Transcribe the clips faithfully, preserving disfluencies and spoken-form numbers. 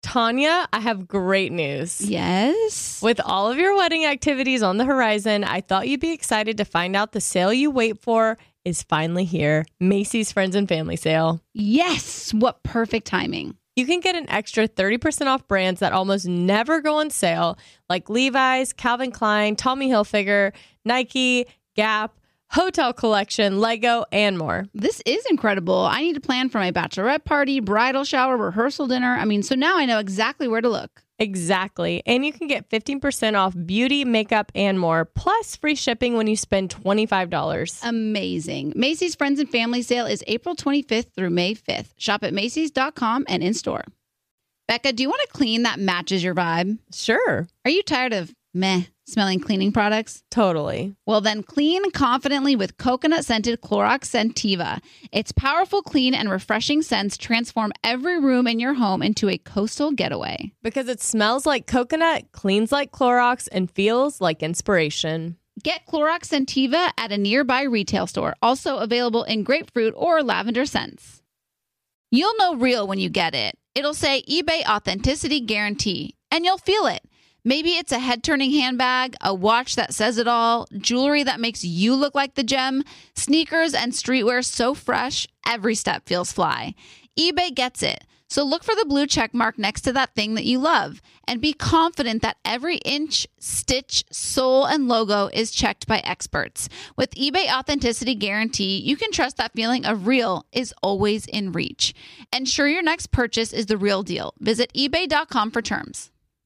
Tanya, I have great news. Yes. With all of your wedding activities on the horizon, I thought you'd be excited to find out the sale you wait for is finally here. Macy's Friends and Family Sale. Yes. What perfect timing. You can get an extra thirty percent off brands that almost never go on sale, like Levi's, Calvin Klein, Tommy Hilfiger, Nike, Gap, Hotel Collection, Lego, and more. This is incredible. I need to plan for my bachelorette party, bridal shower, rehearsal dinner. I mean, so now I know exactly where to look. Exactly. And you can get fifteen percent off beauty, makeup, and more, plus free shipping when you spend twenty-five dollars. Amazing. Macy's Friends and Family Sale is April twenty-fifth through May fifth. Shop at Macy's dot com and in store. Becca, do you want a clean that matches your vibe? Sure. Are you tired of meh smelling cleaning products? Totally. Well, then clean confidently with coconut-scented Clorox Scentiva. Its powerful, clean, and refreshing scents transform every room in your home into a coastal getaway. Because it smells like coconut, cleans like Clorox, and feels like inspiration. Get Clorox Scentiva at a nearby retail store. Also available in grapefruit or lavender scents. You'll know real when you get it. It'll say eBay Authenticity Guarantee, and you'll feel it. Maybe it's a head-turning handbag, a watch that says it all, jewelry that makes you look like the gem, sneakers and streetwear so fresh, every step feels fly. eBay gets it. So look for the blue check mark next to that thing that you love and be confident that every inch, stitch, sole, and logo is checked by experts. With eBay Authenticity Guarantee, you can trust that feeling of real is always in reach. Ensure your next purchase is the real deal. Visit ebay dot com for terms.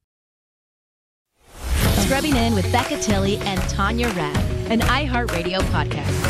Scrubbing In with Becca Tilley and Tanya Rapp, an iHeartRadio podcast.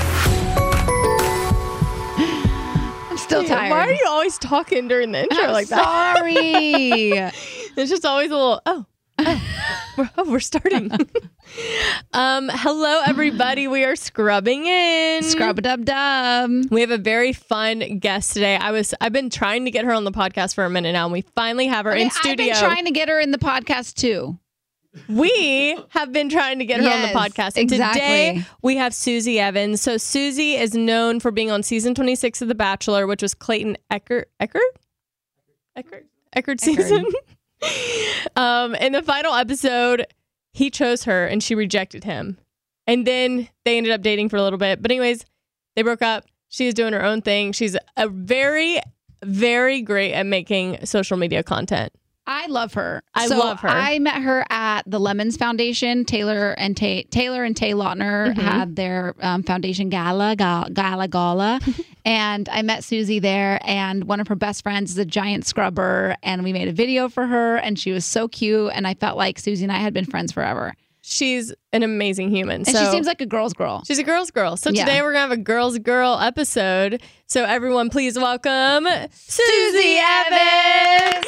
I'm still tired. Why are you always talking during the intro I'm like that? sorry. It's just always a little, oh, oh, we're, oh, we're starting. um, hello, everybody. We are scrubbing in. Scrub-a-dub-dub. We have a very fun guest today. I was, I've been trying to get her on the podcast for a minute now, and we finally have her Okay, in studio. I've been trying to get her in the podcast too. We have been trying to get her Yes, on the podcast. And exactly. today we have Susie Evans. So Susie is known for being on season twenty-six of The Bachelor, which was Clayton Eckert. Eckert? Eckert? Eckert season. um, in the final episode, he chose her and she rejected him. And then they ended up dating for a little bit. But anyways, they broke up. She is doing her own thing. She's a very, very great at making social media content. I love her. I So love her. I met her at the Lemons Foundation. Taylor and Tay, Taylor and Tay Lautner Mhm. had their um, foundation gala, ga- gala, gala, and I met Susie there. And one of her best friends is a giant scrubber, and we made a video for her. And she was so cute, and I felt like Susie and I had been friends forever. She's an amazing human. And so she seems like a girl's girl. she's a girl's girl. So Yeah. today we're going to have a girl's girl episode. So everyone, please welcome Susie Evans.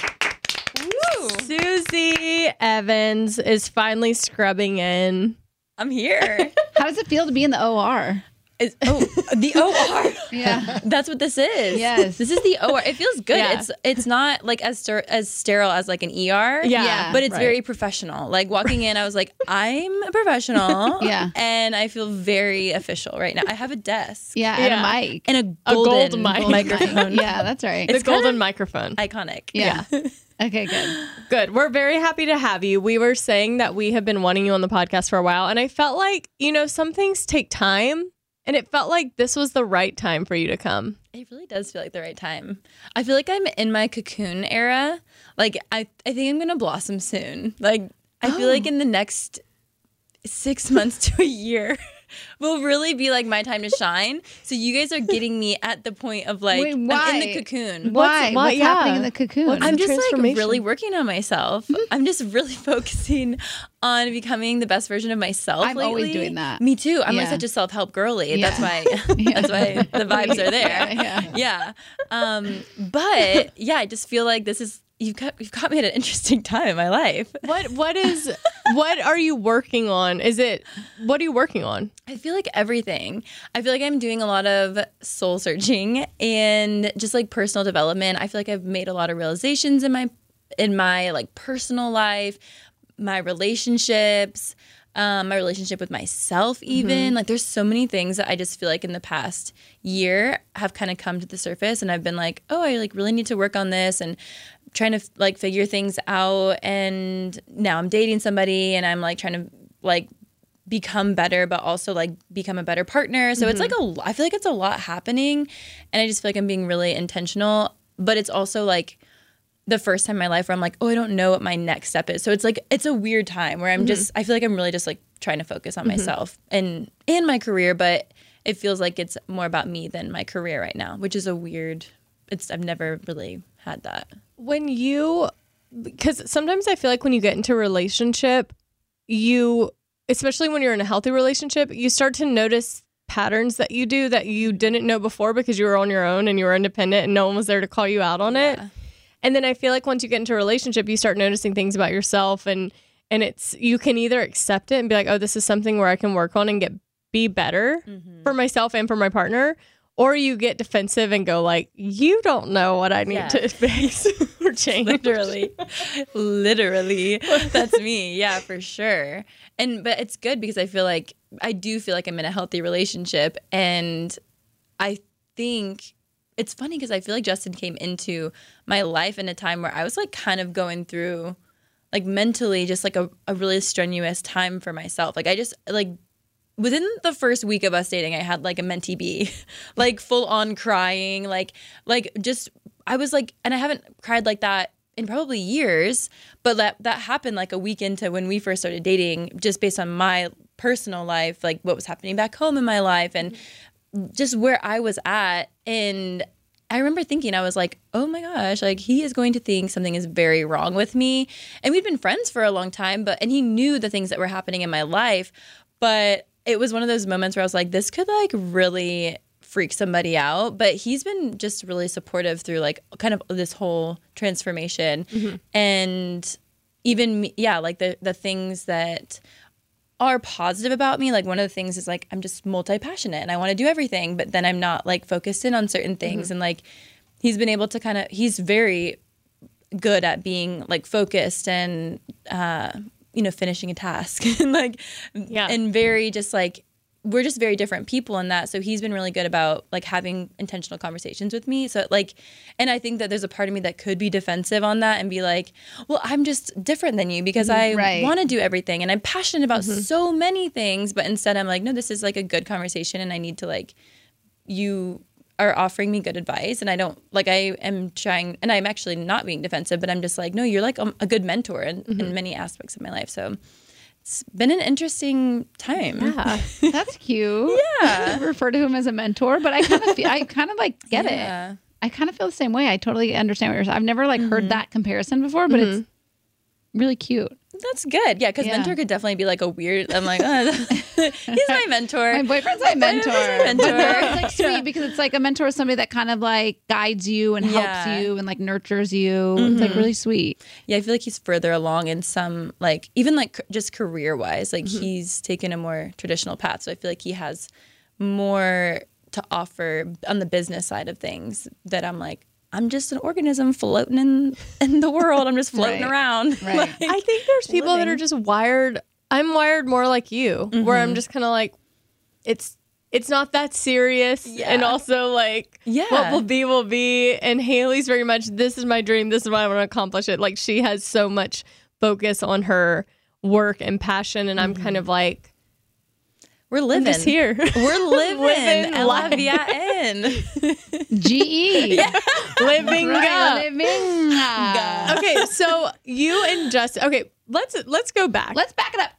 Susie Evans is finally scrubbing in. I'm here. How does it feel to be in the O R? Is, oh, the O R. Yeah. That's what this is. Yes. This is the O R. It feels good. Yeah. It's it's not like as ster- as sterile as like an E R. Yeah. Yeah. But it's right. very professional. Like walking in, I was like, I'm a professional. Yeah. And I feel very official right now. I have a desk. Yeah, and Yeah. a mic. And a A golden gold mic. microphone. Yeah, that's right. The It's golden kinda- microphone. Iconic. Yeah. Okay, good. Good. We're very happy to have you. We were saying that we have been wanting you on the podcast for a while. And I felt like, you know, some things take time. And it felt like this was the right time for you to come. It really does feel like the right time. I feel like I'm in my cocoon era. Like I, I think I'm gonna blossom soon. Like I feel like in the next six months to a year will really be like my time to shine. So you guys are getting me at the point of like Wait, I'm in why? the cocoon. Why? why- What's yeah. happening in the cocoon? What's- I'm just like transformation. really working on myself. I'm just really focusing on becoming the best version of myself. I'm always lately. doing that. Me too. I'm like Yeah. such a self-help girly. Yeah. That's why that's why the vibes are there. Yeah, yeah. Yeah. Um, but yeah, I just feel like this is you've got you've got me at an interesting time in my life. What what is what are you working on? Is it what are you working on? I feel like everything. I feel like I'm doing a lot of soul searching and just like personal development. I feel like I've made a lot of realizations in my in my like personal life, my relationships, um, my relationship with myself even. Mm-hmm. Like there's so many things that I just feel like in the past year have kind of come to the surface and I've been like, oh, I like really need to work on this and trying to like figure things out, and now I'm dating somebody and I'm like trying to like become better, but also like become a better partner. So mm-hmm. it's like a, I feel like it's a lot happening, and I just feel like I'm being really intentional, but it's also like the first time in my life where I'm like, oh, I don't know what my next step is. So it's like, it's a weird time where I'm mm-hmm. just, I feel like I'm really just like trying to focus on mm-hmm. myself and, and my career, but it feels like it's more about me than my career right now, which is a weird, it's, I've never really had that. When you, because sometimes I feel like when you get into a relationship, you, especially when you're in a healthy relationship, you start to notice patterns that you do that you didn't know before because you were on your own and you were independent and no one was there to call you out on yeah. it. And then I feel like once you get into a relationship, you start noticing things about yourself, and and it's, you can either accept it and be like, oh, this is something where I can work on and get be better mm-hmm. for myself and for my partner, or you get defensive and go like, you don't know what I need yeah. to fix or change. Literally, literally, that's me. Yeah, for sure. And but it's good because I feel like I do feel like I'm in a healthy relationship, and I think. It's funny because I feel like Justin came into my life in a time where I was like kind of going through like mentally just like a, a really strenuous time for myself. Like I just like within the first week of us dating, I had like a mentee B, like full on crying, like like just I was like, and I haven't cried like that in probably years, but that that happened like a week into when we first started dating, just based on my personal life, like what was happening back home in my life and just where I was at. And I remember thinking, I was like, oh my gosh, like he is going to think something is very wrong with me. And we'd been friends for a long time, but, and he knew the things that were happening in my life. But it was one of those moments where I was like, this could like really freak somebody out. But he's been just really supportive through like kind of this whole transformation. Mm-hmm. And even, yeah, like the, the things that are positive about me. Like one of the things is like, I'm just multi-passionate and I want to do everything, but then I'm not like focused in on certain things. Mm-hmm. And like, he's been able to kind of, he's very good at being like focused and, uh, you know, finishing a task and like, yeah. and very just like, we're just very different people in that. So he's been really good about like having intentional conversations with me. So like, and I think that there's a part of me that could be defensive on that and be like, well, I'm just different than you because I right. want to do everything and I'm passionate about mm-hmm. so many things. But instead I'm like, no, this is like a good conversation and I need to like, you are offering me good advice. And I don't like, I am trying, and I'm actually not being defensive, but I'm just like, no, you're like a, a good mentor in, mm-hmm. in many aspects of my life. So it's been an interesting time. Yeah, that's cute. Yeah, I refer to him as a mentor, but I kind of, feel, I kind of like get yeah. it. I kind of feel the same way. I totally understand what you're saying. I've never like mm-hmm. heard that comparison before, but mm-hmm. it's really cute. That's good. Yeah, because yeah. mentor could definitely be like a weird. I'm like, oh, he's my mentor. My boyfriend's my mentor. My mentor. It's like sweet because it's like a mentor is somebody that kind of like guides you and yeah. helps you and like nurtures you. Mm-hmm. It's like really sweet. Yeah, I feel like he's further along in some like even like just career wise. Like mm-hmm. he's taken a more traditional path, so I feel like he has more to offer on the business side of things. That I'm like. I'm just an organism floating in, in the world. I'm just floating right. around. Right. Like, I think there's people living. that are just wired. I'm wired more like you, mm-hmm. where I'm just kind of like, it's it's not that serious. Yeah. And also like, yeah. what will be, will be. And Haley's very much, this is my dream. This is what I want to accomplish it. Like she has so much focus on her work and passion. And I'm mm-hmm. kind of like, We're living. I'm just here. We're living. living L A V I N. G E. Yeah. Living right. up. Living up. Okay, so you and Justin. Okay, let's let's go back. Let's back it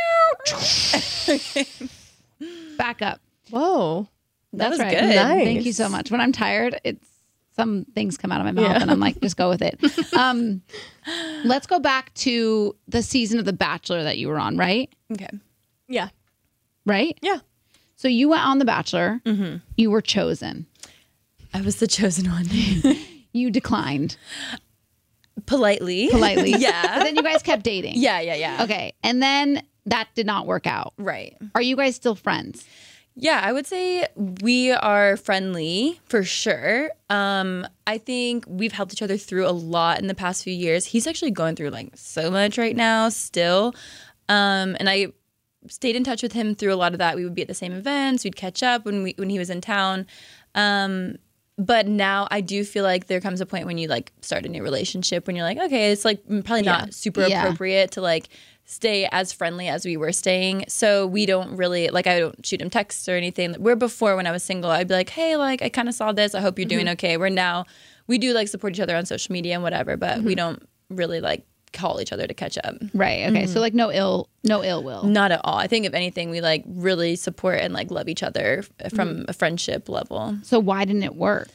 up. Back up. Whoa. That That's was right. good. Nice. Thank you so much. When I'm tired, it's some things come out of my mouth Yeah. and I'm like, just go with it. Um, let's go back to the season of The Bachelor that you were on, right? Okay. Yeah. Right? Yeah. So you went on The Bachelor. Mm-hmm. You were chosen. I was the chosen one. You declined. Politely. Politely. Yeah. But then you guys kept dating. Yeah, yeah, yeah. Okay. And then that did not work out. Right. Are you guys still friends? Yeah, I would say we are friendly for sure. Um, I think we've helped each other through a lot in the past few years. He's actually going through like so much right now still. Um, and I stayed in touch with him through a lot of that. We would be at the same events. We'd catch up when we when he was in town. Um, but now I do feel like there comes a point when you like start a new relationship when you're like, okay, it's like probably not super Yeah. appropriate to like stay as friendly as we were staying. So we don't really like, I don't shoot him texts or anything. Where before when I was single, I'd be like, hey, like I kind of saw this. I hope you're doing okay. Where now we do like support each other on social media and whatever, but we don't really like call each other to catch up. Right. Okay. So like no ill, no ill will. Not at all. I think if anything, we like really support and like love each other from a friendship level. So why didn't it work?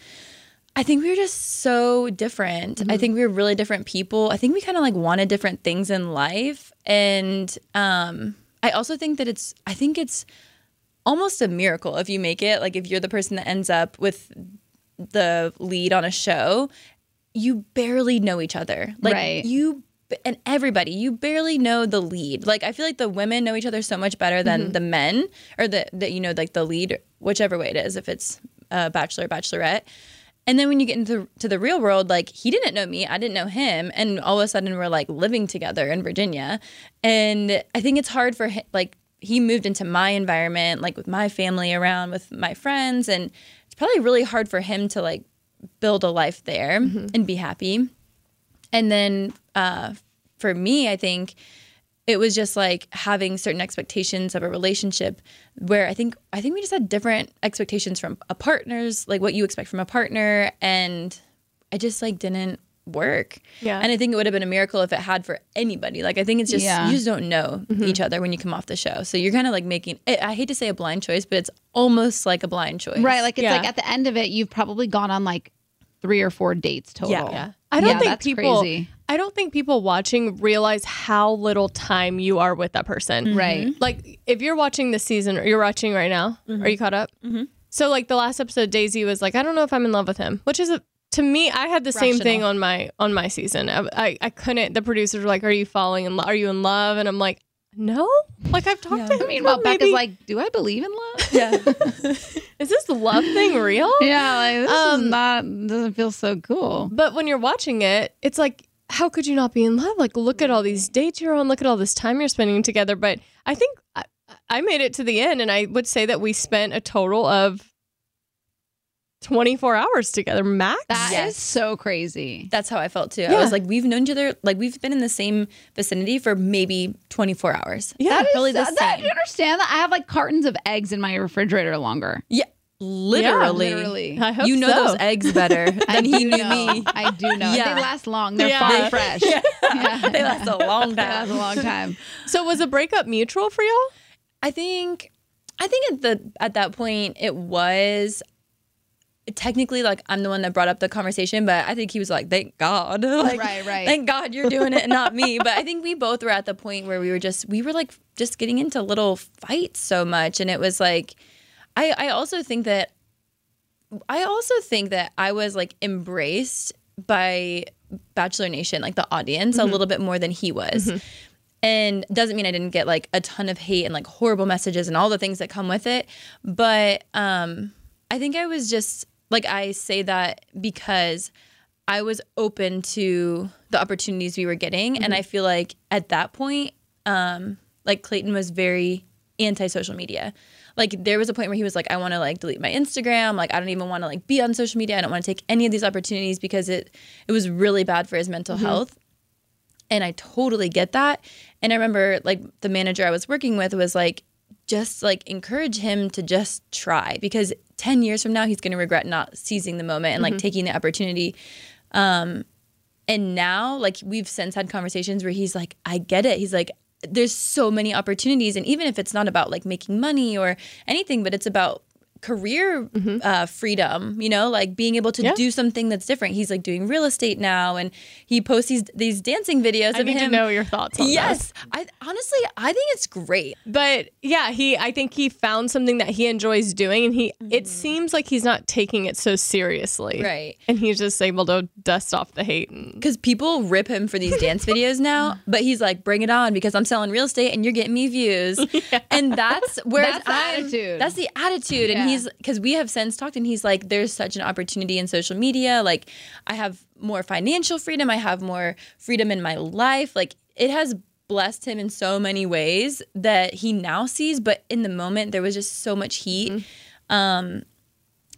I think we were just so different. I think we were really different people. I think we kind of like wanted different things in life. And um, I also think that it's, I think it's almost a miracle if you make it. Like if you're the person that ends up with the lead on a show, you barely know each other. Like Right. you and everybody, you barely know the lead. Like I feel like the women know each other so much better than the men, or the, the you know, like the lead, whichever way it is, if it's a bachelor, bachelorette. And then when you get into to the real world, like he didn't know me, I didn't know him, and all of a sudden we're like living together in Virginia. And I think it's hard for him, like he moved into my environment, like with my family around, with my friends, and it's probably really hard for him to like build a life there and be happy. And then uh, for me, I think it was just like having certain expectations of a relationship where I think I think we just had different expectations from a partner's, like what you expect from a partner, and it just like didn't work. Yeah. And I think it would have been a miracle if it had for anybody. Like I think it's just Yeah. you just don't know each other when you come off the show, so you're kind of like making. I hate to say a blind choice, but it's almost like a blind choice. Right. Like it's Yeah. like at the end of it, you've probably gone on like three or four dates total. Yeah. Yeah. I don't Yeah, think that's people crazy. I don't think people watching realize how little time you are with that person. Right. Like if you're watching this season or you're watching right now, are you caught up? Mm-hmm. So like the last episode, Daisy was like, I don't know if I'm in love with him, which is a, to me, I had the same Rational. thing on my on my season. I, I, I couldn't. The producers were like, "Are you falling in love? Are you in love?" And I'm like, "No." Like I've talked to him. Meanwhile, for Becca's maybe- like, do I believe in love? Yeah. "Is this love thing real?" Yeah, like this Um, is not doesn't feel so cool. But when you're watching it, it's like, how could you not be in love? Like, look at all these dates you're on. Look at all this time you're spending together. But I think I, I made it to the end, and I would say that we spent a total of twenty-four hours together, max. That is Yes. so crazy. That's how I felt too. Yeah. I was like, we've known each other, like we've been in the same vicinity for maybe twenty-four hours. Yeah. That is probably the so- that- same. Do you understand that? I have like cartons of eggs in my refrigerator longer. Yeah, literally. Literally. I hope You know so. those eggs better I than he do knew know. me. I do know. Yeah. They last long. They're Yeah. farm fresh. Yeah. They last a long They last a time. long time. So was a breakup mutual for y'all? I think, I think at the at that point it was. Technically, like I'm the one that brought up the conversation, but I think he was like, "Thank God, like, Right, right. Thank God you're doing it, and not me." But I think we both were at the point where we were just, we were like, just getting into little fights so much, and it was like, I, I also think that, I also think that I was like embraced by Bachelor Nation, like the audience, a little bit more than he was. And doesn't mean I didn't get like a ton of hate and like horrible messages and all the things that come with it, but um, I think I was just. Like I say that because I was open to the opportunities we were getting. Mm-hmm. And I feel like at that point, um, like Clayton was very anti-social media. Like there was a point where he was like, I want to like delete my Instagram. Like I don't even want to like be on social media. I don't want to take any of these opportunities because it, it was really bad for his mental mm-hmm. health. And I totally get that. And I remember like the manager I was working with was like, just like encourage him to just try, because ten years from now, he's going to regret not seizing the moment and like mm-hmm. taking the opportunity. Um, and now like we've since had conversations where he's like, I get it. He's like, there's so many opportunities. And even if it's not about like making money or anything, but it's about career mm-hmm. uh, freedom, you know, like being able to yeah. do something that's different. He's like doing real estate now, and he posts these, these dancing videos I of need him. to know your thoughts on yes, this. I honestly, I think it's great. But yeah, he I think he found something that he enjoys doing, and he mm-hmm. it seems like he's not taking it so seriously. Right. And he's just able to dust off the hate. Because people rip him for these dance videos now, but he's like, bring it on, because I'm selling real estate and you're getting me views. Yeah. And that's where that's the I'm, attitude. That's the attitude. Yeah. And he's, because we have since talked, and he's like, there's such an opportunity in social media. Like I have more financial freedom. I have more freedom in my life. Like it has blessed him in so many ways that he now sees. But in the moment, there was just so much heat. Mm-hmm. Um,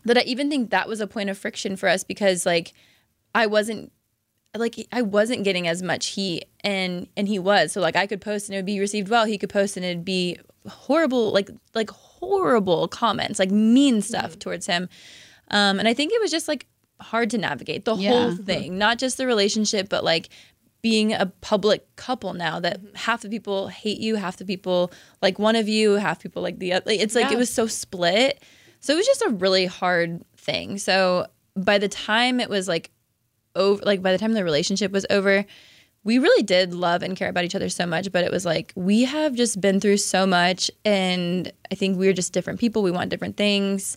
that I even think that was a point of friction for us because like I wasn't like I wasn't getting as much heat and and he was. So like I could post and it would be received well. He could post and it'd be horrible, like like horrible comments, like mean stuff mm-hmm. towards him. Um, and I think it was just like hard to navigate the yeah. whole thing, not just the relationship, but like being a public couple now that mm-hmm. half the people hate you, half the people like one of you, half people like the other. It's like yeah. it was so split. So it was just a really hard thing. So by the time it was like over, like by the time the relationship was over, we really did love and care about each other so much. But it was like we have just been through so much, and I think we were just different people. We want different things,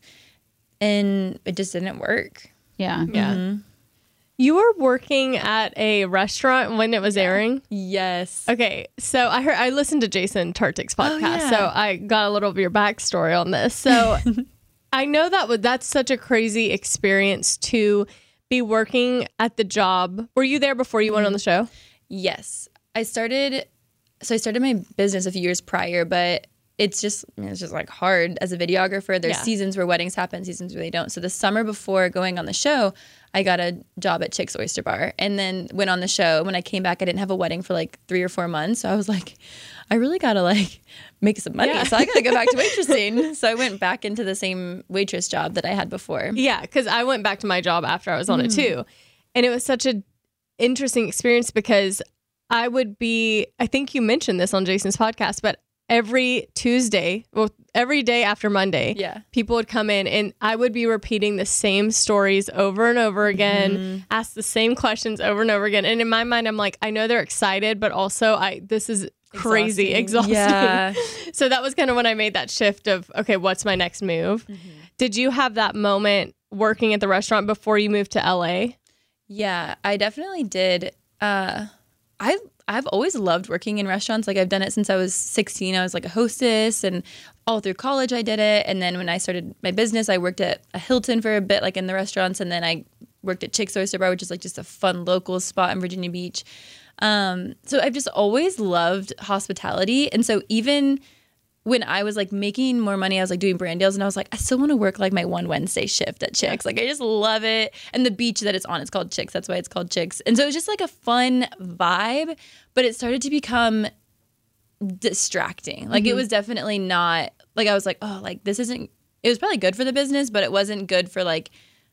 and it just didn't work. Yeah, yeah. Mm-hmm. You were working at a restaurant when it was airing? Yes. Okay, so I heard I listened to Jason Tartick's podcast, oh, yeah. so I got a little of your backstory on this. So I know that would that's such a crazy experience to be working at the job. Were you there before you went on the show? Yes, I started. So I started my business a few years prior, but it's just it's just like hard as a videographer. There's yeah. seasons where weddings happen, seasons where they don't. So the summer before going on the show, I got a job at Chick's Oyster Bar and then went on the show. When I came back, I didn't have a wedding for like three or four months. So I was like, I really got to like make some money. Yeah. So I got to go back to waitressing. So I went back into the same waitress job that I had before. Yeah, because I went back to my job after I was on mm. it too. And it was such an interesting experience because I would be, I think you mentioned this on Jason's podcast, but every Tuesday, well, every day after Monday, yeah. people would come in and I would be repeating the same stories over and over again, mm-hmm. ask the same questions over and over again. And in my mind, I'm like, I know they're excited, but also I this is crazy, exhausting. exhausting. Yeah. So that was kind of when I made that shift of, okay, what's my next move? Mm-hmm. Did you have that moment working at the restaurant before you moved to L A? Yeah, I definitely did. Uh, I I've always loved working in restaurants. Like I've done it since I was sixteen. I was like a hostess, and all through college I did it. And then when I started my business, I worked at a Hilton for a bit, like in the restaurants. And then I worked at Chick's Oyster Bar, which is like just a fun local spot in Virginia Beach. Um, so I've just always loved hospitality. And so even when I was like making more money, I was like doing brand deals, and I was like, I still want to work like my one Wednesday shift at Chick's. Like I just love it. And the beach that it's on, it's called Chick's. That's why it's called Chick's. And so it was just like a fun vibe, but it started to become distracting. Like mm-hmm. it was definitely not like I was like, oh, like this isn't, it was probably good for the business, but it wasn't good for like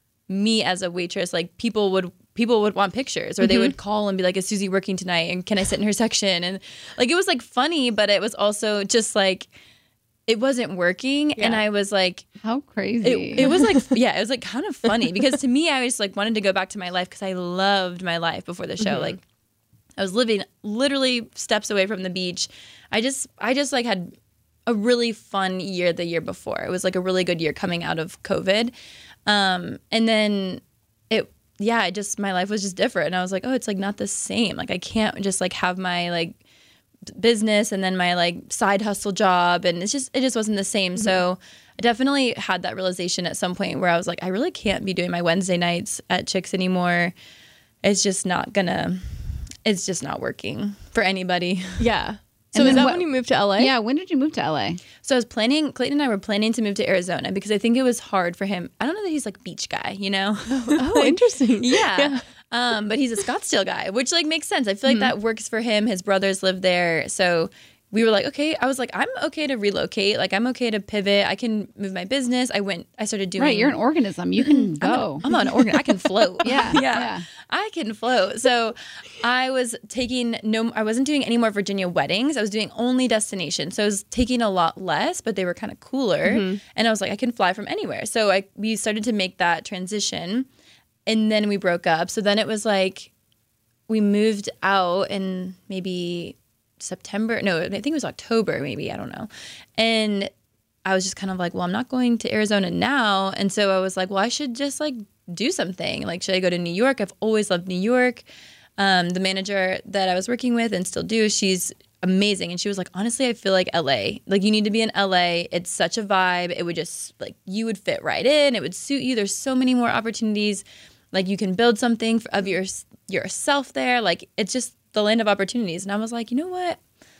me as a waitress. Like people would people would want pictures, or mm-hmm. they would call and be like, is Susie working tonight? And can I sit in her section? And like, it was like funny, but it was also just like, it wasn't working. Yeah. And I was like, how crazy. It, it was like, yeah, it was like kind of funny because to me, I just like wanted to go back to my life because I loved my life before the show. Mm-hmm. Like I was living literally steps away from the beach. I just, I just like had a really fun year the year before. It was like a really good year coming out of COVID. Um, and then it, yeah, it just, my life was just different. And I was like, oh, it's like not the same. Like I can't just like have my like business and then my like side hustle job. And it's just, it just wasn't the same. Mm-hmm. So I definitely had that realization at some point where I was like, I really can't be doing my Wednesday nights at Chick's anymore. It's just not gonna, it's just not working for anybody. Yeah. So is that what, when you moved to L A? Yeah, when did you move to L A? So I was planning, Clayton and I were planning to move to Arizona because I think it was hard for him. I don't know that he's like a beach guy, you know? Oh, oh interesting. Yeah. yeah. Um, but he's a Scottsdale guy, which like makes sense. I feel like mm-hmm. that works for him. His brothers live there. So we were like, okay, I was like, I'm okay to relocate. Like, I'm okay to pivot. I can move my business. I went, I started doing. Right, you're an organism. You can go. I'm, a, I'm an organ. I can float. yeah, yeah, yeah. I can float. So I was taking no, I wasn't doing any more Virginia weddings. I was doing only destinations. So I was taking a lot less, but they were kind of cooler. Mm-hmm. And I was like, I can fly from anywhere. So I we started to make that transition. And then we broke up. So then it was like, we moved out in maybe September. No, I think it was October, maybe. I don't know. And I was just kind of like, well, I'm not going to Arizona now. And so I was like, well, I should just like do something. Like, should I go to New York? I've always loved New York. Um, the manager that I was working with and still do, she's amazing. And she was like, honestly, I feel like L A. Like, you need to be in L A. It's such a vibe. It would just, like, you would fit right in. It would suit you. There's so many more opportunities. Like, you can build something of your yourself there. Like, it's just the land of opportunities. And I was like, you know what?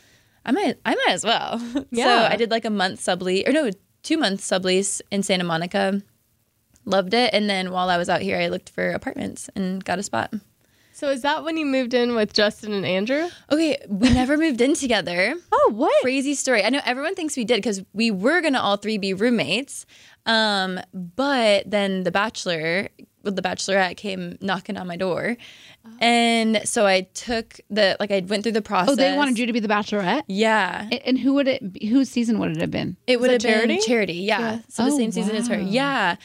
I might I might as well. Yeah. So I did like a month sublease, or no, two months sublease in Santa Monica. loved it. And then while I was out here, I looked for apartments and got a spot. So is that when you moved in with Justin and Andrew? Okay, we never moved in together. Oh, what? Crazy story. I know everyone thinks we did because we were going to all three be roommates. Um, but then the Bachelor, well, the Bachelorette came knocking on my door. Oh. And so I took the, like I went through the process. Oh, they wanted you to be the Bachelorette? Yeah. And, and who would it be, whose season would it have been? It would have Charity? been Charity, yeah. Yeah. So the Oh, same season as her. wow. Yeah.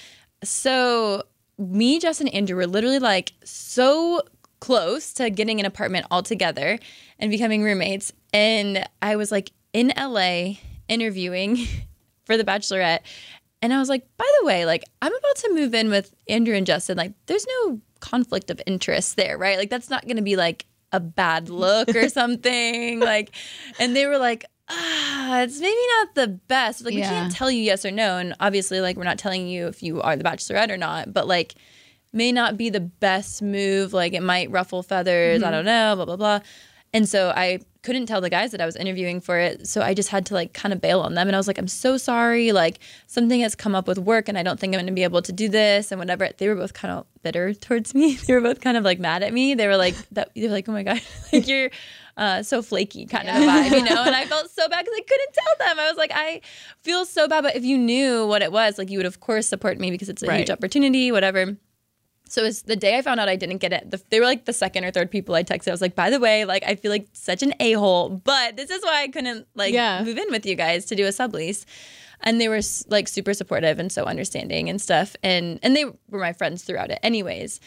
So me, Justin, and Andrew were literally like so close to getting an apartment all together and becoming roommates. And I was like in L A interviewing for the Bachelorette. And I was like, by the way, like I'm about to move in with Andrew and Justin. Like there's no conflict of interest there, right? Like that's not going to be like a bad look or something. Like, and they were like, ah, it's maybe not the best. Like Yeah. we can't tell you yes or no. And obviously like we're not telling you if you are the Bachelorette or not, but like may not be the best move. Like it might ruffle feathers. I don't know, blah, blah, blah. And so I couldn't tell the guys that I was interviewing for it. So I just had to like kind of bail on them. And I was like, I'm so sorry. Like something has come up with work and I don't think I'm going to be able to do this and whatever. They were both kind of bitter towards me. They were both kind of like mad at me. They were like, that, they were like, oh my God, like you're uh, so flaky kind of a vibe, you know? And I felt so bad because I couldn't tell them. I was like, I feel so bad. But if you knew what it was, like you would of course support me because it's a Right. huge opportunity, whatever. So it was the day I found out I didn't get it. The, they were like the second or third people I texted. I was like, by the way, like I feel like such an a-hole, but this is why I couldn't like Yeah. move in with you guys to do a sublease. And they were like super supportive and so understanding and stuff. And and they were my friends throughout it anyways.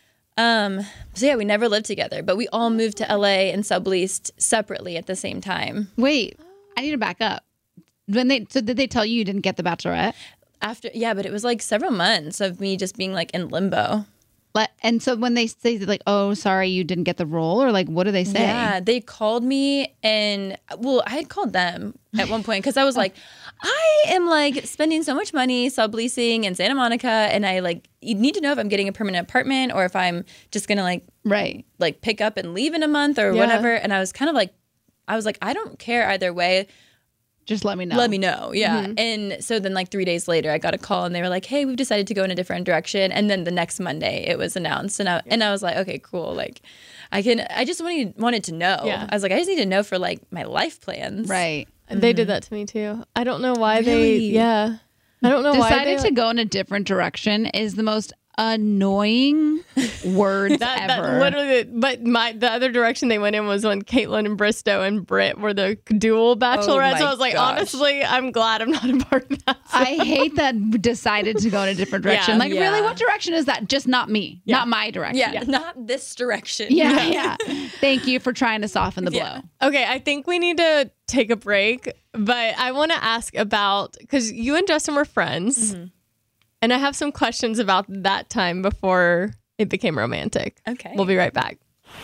Um, so yeah, we never lived together, but we all moved to L A and subleased separately at the same time. Wait, I need to back up. When they so did they tell you you didn't get the Bachelorette? After yeah, but it was like several months of me just being like in limbo. Let, and so when they say like, oh, sorry, you didn't get the role, or like, what do they say? Yeah, they called me and well, I had called them at one point because I was like, I am like spending so much money subleasing in Santa Monica, and I like you need to know if I'm getting a permanent apartment or if I'm just gonna like Right. like pick up and leave in a month or Yeah. whatever. And I was kind of like, I was like, I don't care either way. Just let me know. Let me know. Yeah. And so then like three days later, I got a call and they were like, hey, we've decided to go in a different direction. And then the next Monday it was announced. And I, and I was like, okay, cool. Like I can, I just wanted, wanted to know. Yeah. I was like, I just need to know for like my life plans. Right. They did that to me too. I don't know why they. Really? Yeah, I don't know why Decided they to go in a different direction is the most annoying words That, ever. that literally, but my the other direction they went in was when Caitlin and Bristow and Britt were the dual bachelorettes. my so I was like, gosh. honestly, I'm glad I'm not a part of that. I hate that decided to go in a different direction. Yeah. like, Yeah. really, what direction is that? Just not me, Yeah. not my direction. Yeah. Not this direction. yeah, yeah. Thank you for trying to soften the blow. Yeah. Okay, I think we need to take a break, but I want to ask about because you and Justin were friends, and I have some questions about that time before it became romantic. Okay. We'll be right back.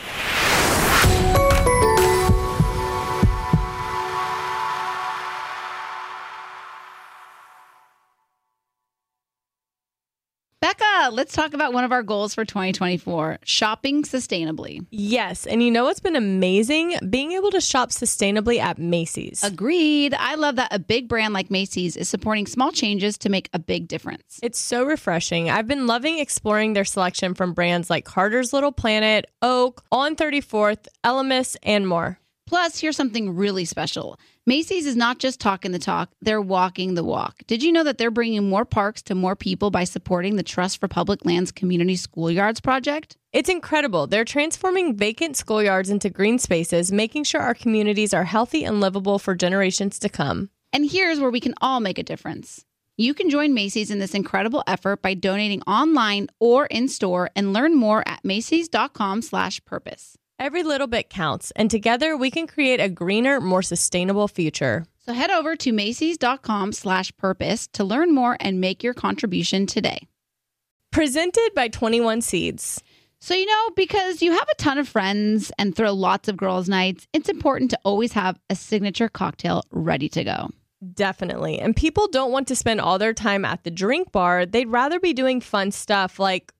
Becca, let's talk about one of our goals for twenty twenty-four, shopping sustainably. Yes, and you know what's been amazing? Being able to shop sustainably at Macy's. Agreed. I love that a big brand like Macy's is supporting small changes to make a big difference. It's so refreshing. I've been loving exploring their selection from brands like Carter's Little Planet, Oak, On thirty-fourth, Elemis, and more. Plus, here's something really special. Macy's is not just talking the talk, they're walking the walk. Did you know that they're bringing more parks to more people by supporting the Trust for Public Lands Community Schoolyards project? It's incredible. They're transforming vacant schoolyards into green spaces, making sure our communities are healthy and livable for generations to come. And here's where we can all make a difference. You can join Macy's in this incredible effort by donating online or in-store and learn more at macys.com slash purpose. Every little bit counts, and together we can create a greener, more sustainable future. So head over to macys.com slash purpose to learn more and make your contribution today. Presented by twenty-one Seeds. So, you know, because you have a ton of friends and throw lots of girls' nights, it's important to always have a signature cocktail ready to go. Definitely. And people don't want to spend all their time at the drink bar. They'd rather be doing fun stuff like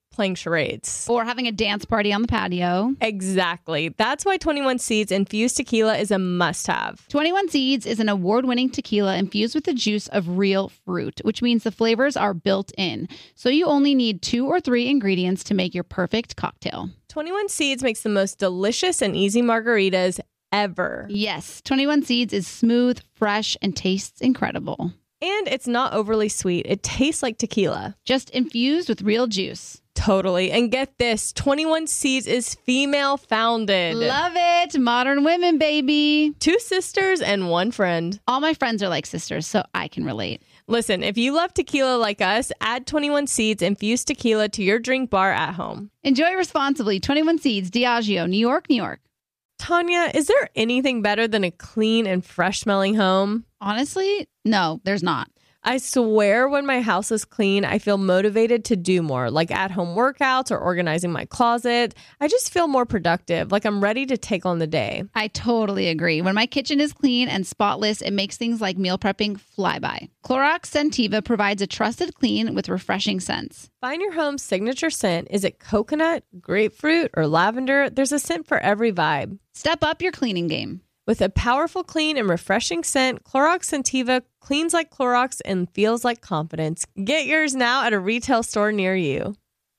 playing charades. Or having a dance party on the patio. Exactly. That's why twenty-one Seeds infused tequila is a must-have. twenty-one Seeds is an award-winning tequila infused with the juice of real fruit, which means the flavors are built in. So you only need two or three ingredients to make your perfect cocktail. twenty-one Seeds makes the most delicious and easy margaritas ever. Yes, twenty-one Seeds is smooth, fresh, and tastes incredible. And it's not overly sweet. It tastes like tequila. Just infused with real juice. Totally. And get this, twenty-one Seeds is female founded. Love it. Modern women, baby. Two sisters and one friend. All my friends are like sisters, so I can relate. Listen, if you love tequila like us, add twenty-one Seeds infused tequila to your drink bar at home. Enjoy responsibly. twenty-one Seeds, Diageo, New York, New York. Tanya, is there anything better than a clean and fresh smelling home? Honestly, no, there's not. I swear when my house is clean, I feel motivated to do more, like at-home workouts or organizing my closet. I just feel more productive, like I'm ready to take on the day. I totally agree. When my kitchen is clean and spotless, it makes things like meal prepping fly by. Clorox Scentiva provides a trusted clean with refreshing scents. Find your home's signature scent. Is it coconut, grapefruit, or lavender? There's a scent for every vibe. Step up your cleaning game. With a powerful, clean, and refreshing scent, Clorox Scentiva cleans like Clorox and feels like confidence. Get yours now at a retail store near you.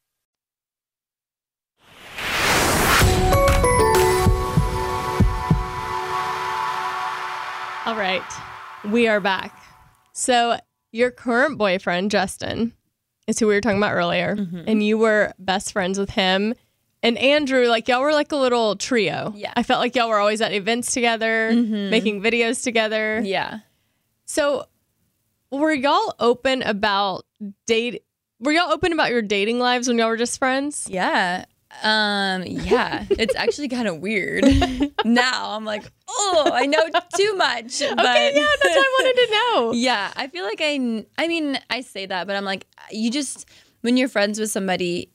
All right, we are back. So your current boyfriend, Justin, is who we were talking about earlier, mm-hmm. and you were best friends with him. And Andrew, like y'all were like a little trio. Yeah. I felt like y'all were always at events together, mm-hmm. making videos together. Yeah. So were y'all open about date? Were y'all open about your dating lives when y'all were just friends? Yeah. Um, yeah. It's actually kind of weird. Now I'm like, oh, I know too much. But okay, yeah, that's what I wanted to know. Yeah. I feel like I, I mean, I say that, but I'm like, you just, when you're friends with somebody,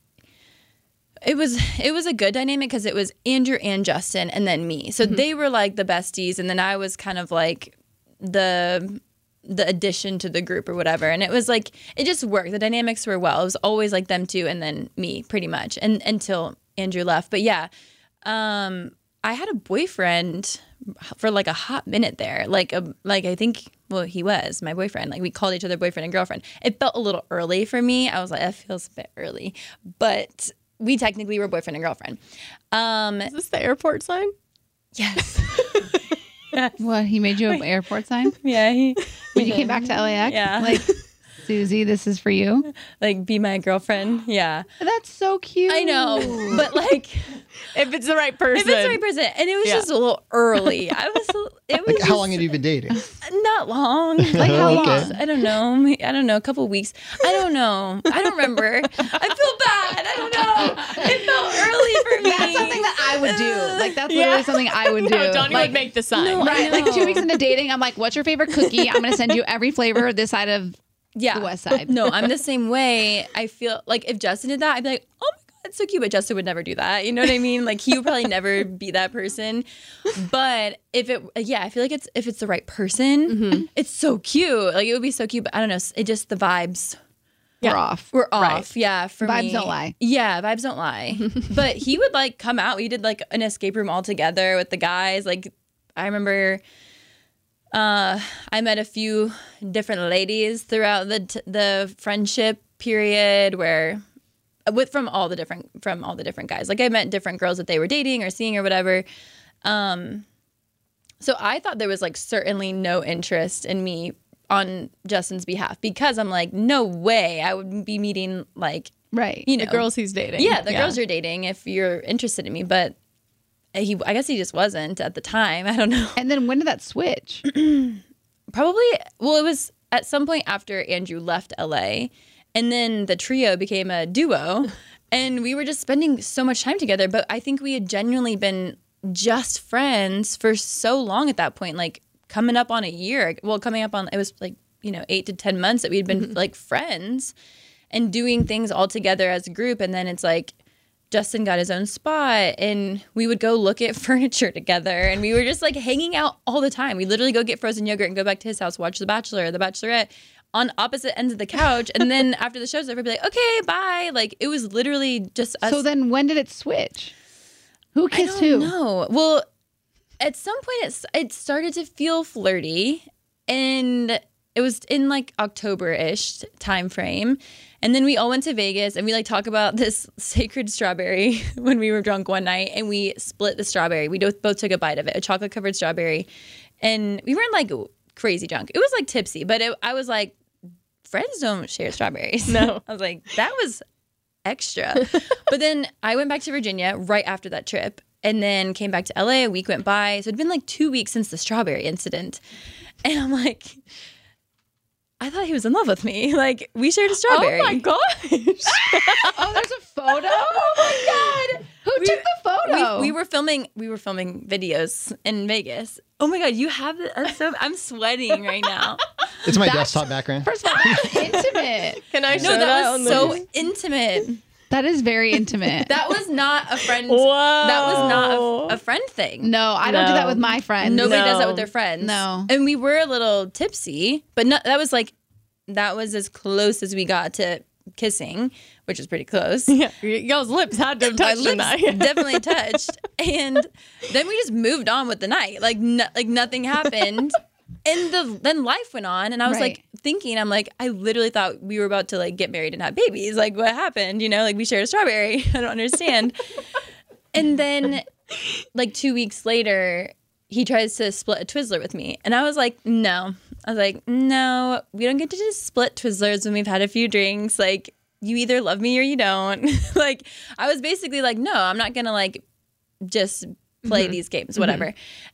It was it was a good dynamic because it was Andrew and Justin and then me. So mm-hmm. they were like the besties, and then I was kind of like the the addition to the group or whatever. And it was like it just worked. The dynamics were well. It was always like them two and then me pretty much, and until Andrew left. But yeah, um, I had a boyfriend for like a hot minute there. Like a like I think well he was my boyfriend. Like we called each other boyfriend and girlfriend. It felt a little early for me. I was like, that feels a bit early, but we technically were boyfriend and girlfriend. Um, Is this the airport sign? Yes. Yes. What, he made you an airport sign? Yeah. He, when you came back to L A X? Yeah. Like, Susie, this is for you? Like, be my girlfriend. Yeah. That's so cute. I know. But like, if it's the right person. If it's the right person. And it was yeah. just a little early. I was, it was like, just, how long had you been dating? Not long. Like, how okay. long? I don't know. I don't know. A couple of weeks. I don't know. I don't remember. I feel bad. I don't know. It felt early for me. That's something that I would do. Like, that's literally yeah. something I would do. No, Donnie like, would make the sign. No, right. Like, two weeks into dating, I'm like, what's your favorite cookie? I'm going to send you every flavor this side of yeah. the west side. No, I'm the same way. I feel like if Justin did that, I'd be like, oh my God, it's so cute. But Justin would never do that. You know what I mean? Like he would probably never be that person. But if it, yeah, I feel like it's, if it's the right person, mm-hmm. it's so cute. Like it would be so cute. But I don't know. It just, the vibes. Yeah. We're off. We're off. Right. Yeah. For vibes me. don't lie. Yeah. Vibes don't lie. But he would like come out. We did like an escape room all together with the guys. Like I remember uh, I met a few different ladies throughout the t- the friendship period where with from all the different from all the different guys. Like I met different girls that they were dating or seeing or whatever. Um, so I thought there was like certainly no interest in me on Justin's behalf because I'm like, no way I would be meeting like right you know the girls he's dating. Yeah, the yeah. girls you're dating if you're interested in me, but he I guess he just wasn't at the time. I don't know. And then when did that switch? Probably well, it was at some point after Andrew left L A, and then the trio became a duo, and we were just spending so much time together. But I think we had genuinely been just friends for so long at that point, like coming up on a year. Well, coming up on it was like you know eight to ten months that we'd been mm-hmm. like friends and doing things all together as a group. And then it's like Justin got his own spot, and we would go look at furniture together, and we were just like hanging out all the time. We literally go get frozen yogurt and go back to his house, watch The Bachelor or The Bachelorette on opposite ends of the couch. And then after the show's over, I'd be like, okay, bye. Like, it was literally just us. So then when did it switch? Who I kissed don't who? know. Well, at some point it, it started to feel flirty, and it was in like October-ish time frame. And then we all went to Vegas, and we like talk about this sacred strawberry when we were drunk one night, and we split the strawberry. We both both took a bite of it, a chocolate covered strawberry, and we weren't like crazy drunk. It was like tipsy, but it, I was like, friends don't share strawberries. No. I was like, that was extra. But then I went back to Virginia right after that trip, and then came back to L A. A week went by, so it'd been like two weeks since the strawberry incident, and I'm like, I thought he was in love with me. Like, we shared a strawberry. Oh my gosh. Oh, there's a photo? Oh my God. Who We- took the photo? We, we were filming. We were filming videos in Vegas. Oh my God, you have the. I'm, so, I'm sweating right now. It's my That's- desktop background. First of all, that's intimate. Can I show No, that, that on was the so video? intimate. That is very intimate. That was not a friend. Whoa. That was not a, a friend thing. no, I don't do No. that with my friends. Nobody does that No. with their friends. No. And we were a little tipsy, but no, that was like, that was as close as we got to kissing, which was pretty close. Yeah, y- y'all's lips had to have My touched lips in that. definitely touched, and then we just moved on with the night. Like, no, like nothing happened, and the then life went on. And I was Right. like thinking, I'm like, I literally thought we were about to like get married and have babies. Like, what happened? You know, like we shared a strawberry. I don't understand. And then, like two weeks later, he tries to split a Twizzler with me, and I was like, no. I was like, no, we don't get to just split Twizzlers when we've had a few drinks. Like, you either love me or you don't. Like, I was basically like, no, I'm not gonna like just play Mm-hmm. these games, whatever.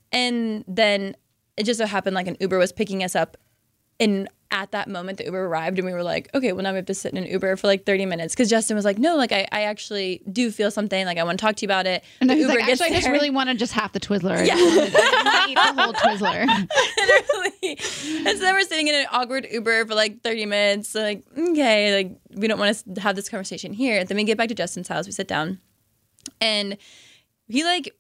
And then it just so happened like an Uber was picking us up, and at that moment the Uber arrived, and we were like, okay, well now we have to sit in an Uber for like thirty minutes because Justin was like, no, like I, I actually do feel something, like I want to talk to you about it. And The he's Uber like, gets actually, I just there. really wanted just half the Twizzler. I Yeah. just wanted- I didn't want to eat the whole Twizzler. Literally. And so then we're sitting in an awkward Uber for like thirty minutes. So like, okay, like we don't want to have this conversation here. Then we get back to Justin's house. We sit down, and he like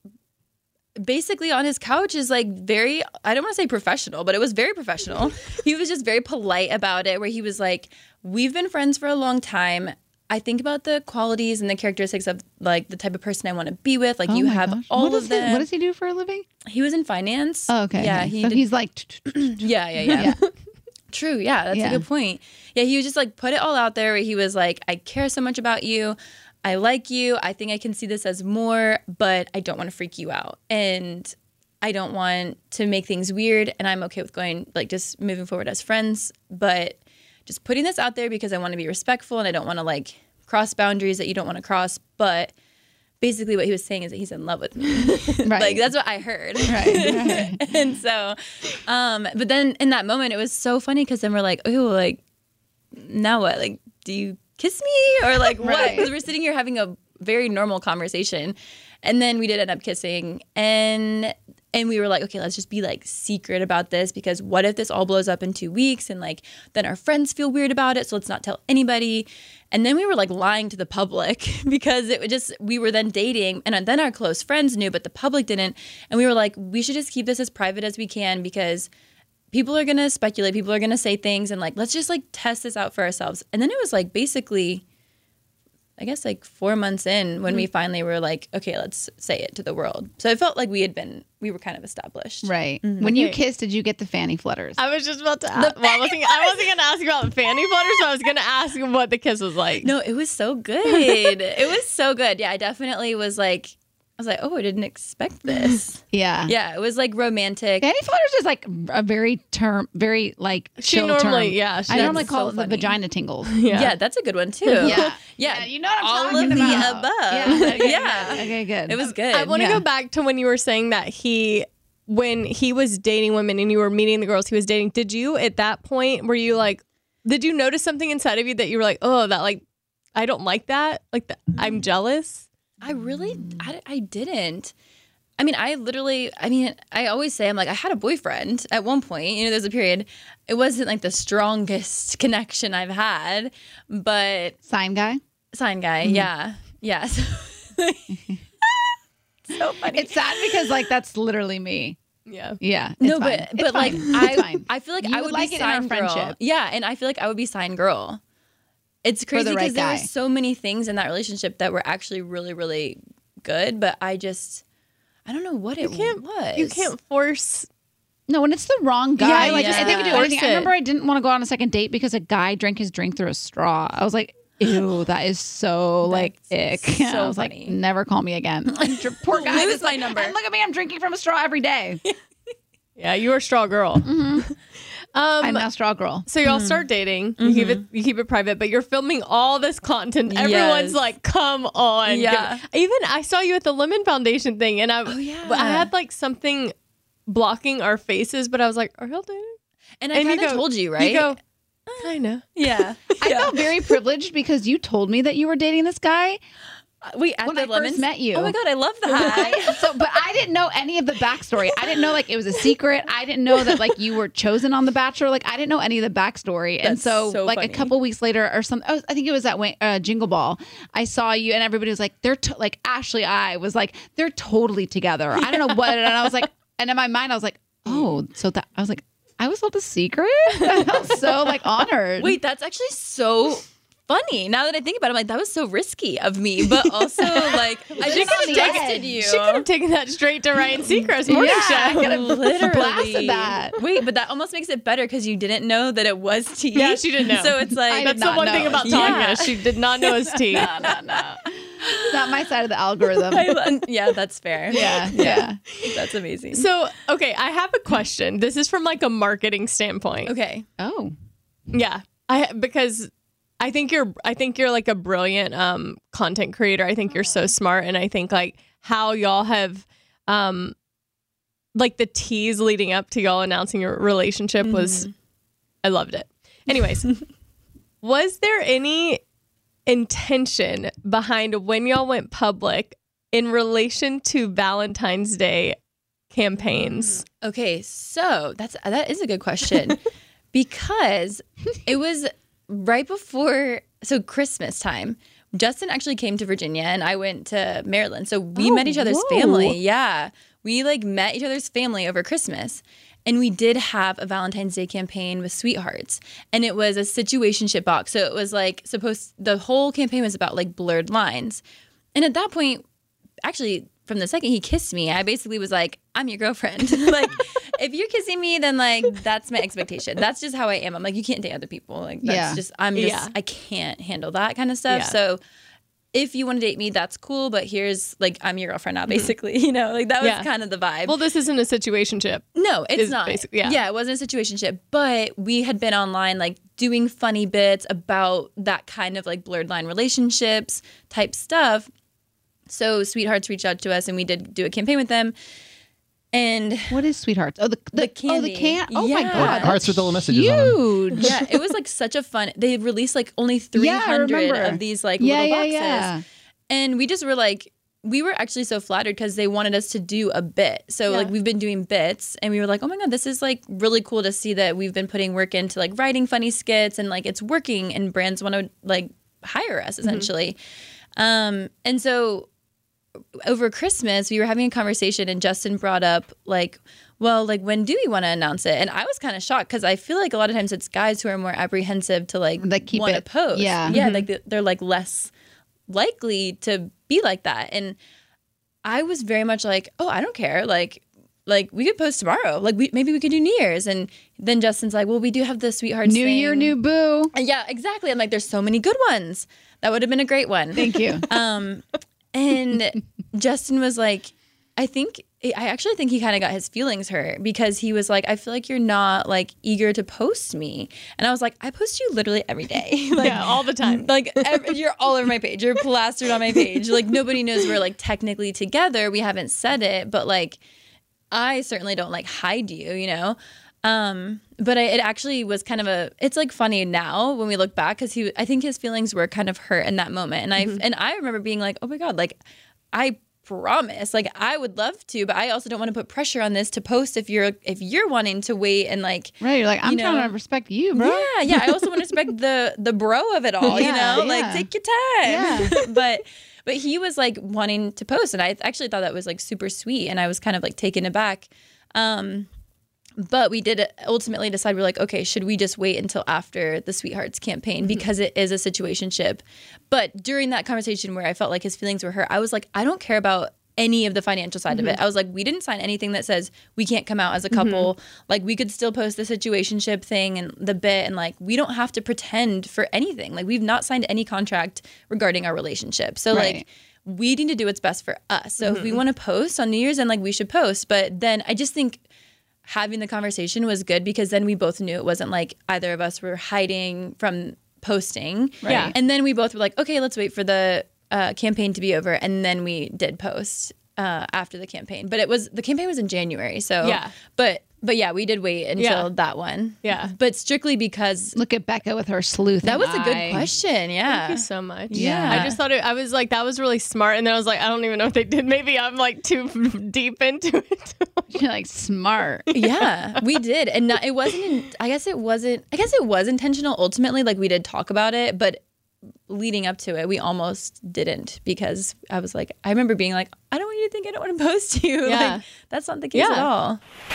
basically on his couch is like very, I don't want to say professional, but it was very professional. He was just very polite about it, where he was like, we've been friends for a long time. I think about the qualities and the characteristics of like the type of person I want to be with. Like Oh you my have gosh. all What of is them. He, what does he do for a living? He was in finance. Oh, okay. Yeah, okay. he so did- he's like, Yeah, yeah, yeah. True. Yeah, that's Yeah. a good point. Yeah, he was just like put it all out there where he was like, I care so much about you. I like you. I think I can see this as more, but I don't want to freak you out. And I don't want to make things weird. And I'm okay with going, like, just moving forward as friends. But just putting this out there because I want to be respectful and I don't want to, like, cross boundaries that you don't want to cross. But basically what he was saying is that he's in love with me. right. Like, that's what I heard. Right, right. And so, um, but then in that moment, it was so funny because then we're like, oh, like, now what? Like, do you kiss me? Or like, what? Right. Because we're sitting here having a very normal conversation. And then we did end up kissing. And and we were like, okay, let's just be like secret about this, because what if this all blows up in two weeks and like then our friends feel weird about it, so let's not tell anybody. And then we were like lying to the public because it would just, we were then dating, and then our close friends knew, but the public didn't. And we were like, we should just keep this as private as we can, because people are gonna speculate, people are gonna say things, and like, let's just like test this out for ourselves. And then it was like basically, I guess like four months in when we finally were like, okay, let's say it to the world. So it felt like we had been, we were kind of established. Right. When you Okay. kissed, did you get the fanny flutters? I was just about to ask. Well, I wasn't, I wasn't going to ask you about the fanny flutters, but I was going to ask what the kiss was like. No, it was so good. It was so good. Yeah, I definitely was like, I was like, oh, I didn't expect this. yeah. Yeah, it was like romantic. Fanny flutters is like a very term, very like She chill normally- term. yeah, she- I normally That's call so it the funny. vagina tingles. Yeah. that's a good one too. Yeah. Yeah, you know what I'm all talking of the about. above. Yeah. Okay, Yeah. good. Okay, good. It was good. I want to Yeah. go back to when you were saying that he, when he was dating women and you were meeting the girls he was dating, did you at that point, were you like, did you notice something inside of you that you were like, oh, that like, I don't like that? Like, the, I'm jealous? I really, I, I didn't. I mean, I literally, I mean, I always say, I'm like, I had a boyfriend at one point, you know, there's a period. It wasn't like the strongest connection I've had, but Sign guy. sign guy, Mm-hmm. yeah. Yeah. So, so funny. It's sad because like that's literally me. Yeah. Yeah. It's no, fine. but It's but like fine. I It's fine. I feel like You I would would like be it in our sign girl. friendship. Yeah, and I feel like I would be sign girl. It's crazy the because right there were guy. so many things in that relationship that were actually really really good, but I just I don't know what it can't- was. You can't force. No, when it's the wrong guy, Yeah, like yeah. I think we do Force anything. I it. remember I didn't want to go on a second date because a guy drank his drink through a straw. I was like, ew, that is so like ick. That's so I was funny. like, never call me again. Poor guy. Lose Just my like, number. Look at me, I'm drinking from a straw every day. Yeah, you're a straw girl. Mm-hmm. Um, I'm now straw girl. so y'all start dating. You keep it you keep it private, but you're filming all this content. Everyone's Yes. like, "Come on!" Yeah. Give- Even I saw you at the Lemon Foundation thing, and I, Oh, yeah. but I had like something blocking our faces, but I was like, "Are y'all dating?" And I And you kind of go- told you, right? You go, kinda. yeah. I felt very privileged because you told me that you were dating this guy. Wait, at When the I first lemons? met you. Oh my god, I love that. So, but I didn't know any of the backstory. I didn't know like it was a secret. I didn't know that like you were chosen on The Bachelor. Like I didn't know any of the backstory. and That's so, so like funny. a couple weeks later or something, I think it was at Wa- uh, Jingle Ball. I saw you and everybody was like, they're to- like Ashley. I was like, they're totally together. I don't know what. And I was like, and in my mind, I was like, oh, so that I was like, I was told a secret. I felt so like honored. Wait, that's actually so funny. Now that I think about it, I'm like, that was so risky of me, but also like I She just could've texted taken- you. She could have taken that straight to Ryan Seacrest morning Yeah, I show. could have Literally blasted that. Wait, but that almost makes it better because you didn't know that it was tea. Yeah, she didn't know. So it's I like did That's the not one know. thing about Yeah. Tanya. She did not know his tea. no, no, no. It's not my side of the algorithm. I lo- yeah, that's fair. Yeah, yeah. That's amazing. So, okay, I have a question. This is from like a marketing standpoint. Okay. Oh. Yeah. I because I think you're I think you're like a brilliant um content creator. I think you're so smart, and I think like how y'all have um like the tease leading up to y'all announcing your relationship was I loved it. Anyways, was there any intention behind when y'all went public in relation to Valentine's Day campaigns? Okay, so that's that is a good question because it was right before so Christmas time. Justin actually came to Virginia and I went to Maryland. So we Oh, met each other's whoa. family. Yeah. We like met each other's family over Christmas. And we did have a Valentine's Day campaign with Sweethearts. And it was a situationship box. So it was like supposed the whole campaign was about like blurred lines. And at that point, actually from the second he kissed me, I basically was like, I'm your girlfriend. Like, if you're kissing me, then like that's my expectation. That's just how I am. I'm like, you can't date other people. Like, that's Yeah. just I'm just Yeah. I can't handle that kind of stuff. Yeah. So if you want to date me, that's cool. But here's like I'm your girlfriend now, basically. You know, like that was Yeah. kind of the vibe. Well, this isn't a situationship. No, it's is not. basic- yeah. yeah, it wasn't a situationship, but we had been online like doing funny bits about that kind of like blurred line relationships type stuff. So Sweethearts reached out to us and we did do a campaign with them. And What is Sweethearts? Oh, the, the, The candy. Oh, the can. Oh my Yeah. god, Hearts with little messages on them. huge. yeah, it was like such a fun. They had released like only three Yeah, I hundred remember. of these like Yeah, little yeah, boxes. yeah. And we just were like, we were actually so flattered because they wanted us to do a bit. So Yeah. like we've been doing bits and we were like, oh my God, this is like really cool to see that we've been putting work into like writing funny skits and like it's working and brands want to like hire us essentially. Um, and so over Christmas, we were having a conversation and Justin brought up like, well, like when do we want to announce it? And I was kind of shocked because I feel like a lot of times it's guys who are more apprehensive to like, Like, keep want to it- post. yeah. Yeah. Like th- they're like less likely to be like that. And I was very much like, oh, I don't care. Like, like we could post tomorrow. Like we maybe we could do New Year's. And then Justin's like, well, we do have the Sweethearts New thing. year, new boo. And yeah, exactly. I'm like, there's so many good ones. That would have been a great one. Thank you. Um, and Justin was like, I think, I actually think he kind of got his feelings hurt because he was like, I feel like you're not like eager to post me. And I was like, I post you literally every day. Like, Yeah, all the time. like ev- you're all over my page. You're plastered on my page. Like nobody knows we're like technically together. We haven't said it, but like I certainly don't like hide you, you know? Um, but I, it actually was kind of a, it's like funny now when we look back because he, I think his feelings were kind of hurt in that moment. And I, Mm-hmm. and I remember being like, oh my God, like I promise, like I would love to, but I also don't want to put pressure on this to post if you're, if you're wanting to wait and like, Right, you're like, I'm you trying know, to respect you, bro. yeah, yeah. I also want to respect the the bro of it all, you Yeah, know? yeah. Like take your time. Yeah. but but he was like wanting to post and I actually thought that was like super sweet and I was kind of like taken aback. Um, but we did ultimately decide, we're like, okay, should we just wait until after the Sweethearts campaign because it is a situationship? But during that conversation where I felt like his feelings were hurt, I was like, I don't care about any of the financial side mm-hmm. of it. I was like, we didn't sign anything that says we can't come out as a couple. Mm-hmm. Like, we could still post the situationship thing and the bit, and like, we don't have to pretend for anything. Like, we've not signed any contract regarding our relationship. So right. like, we need to do what's best for us. So mm-hmm. if we want to post on New Year's, then like we should post. But then I just think having the conversation was good because then we both knew it wasn't like either of us were hiding from posting. Right. Yeah. And then we both were like, okay, let's wait for the uh, campaign to be over. And then we did post uh, after the campaign. But it was, the campaign was in January. So, yeah. But, but yeah, we did wait until yeah. that one. Yeah. But strictly because. Look at Becca with her sleuth. That was eye. a good question. Yeah. Thank you so much. Yeah. I just thought it, I was like, that was really smart. And then I was like, I don't even know if they did. Maybe I'm like too deep into it. You're like smart. Yeah, we did. And not, it wasn't, in, I guess it wasn't, I guess it was intentional ultimately. Like we did talk about it, but leading up to it, we almost didn't because I was like, I remember being like, I don't want you to think I don't want to post you. Yeah. Like, that's not the case yeah. at all.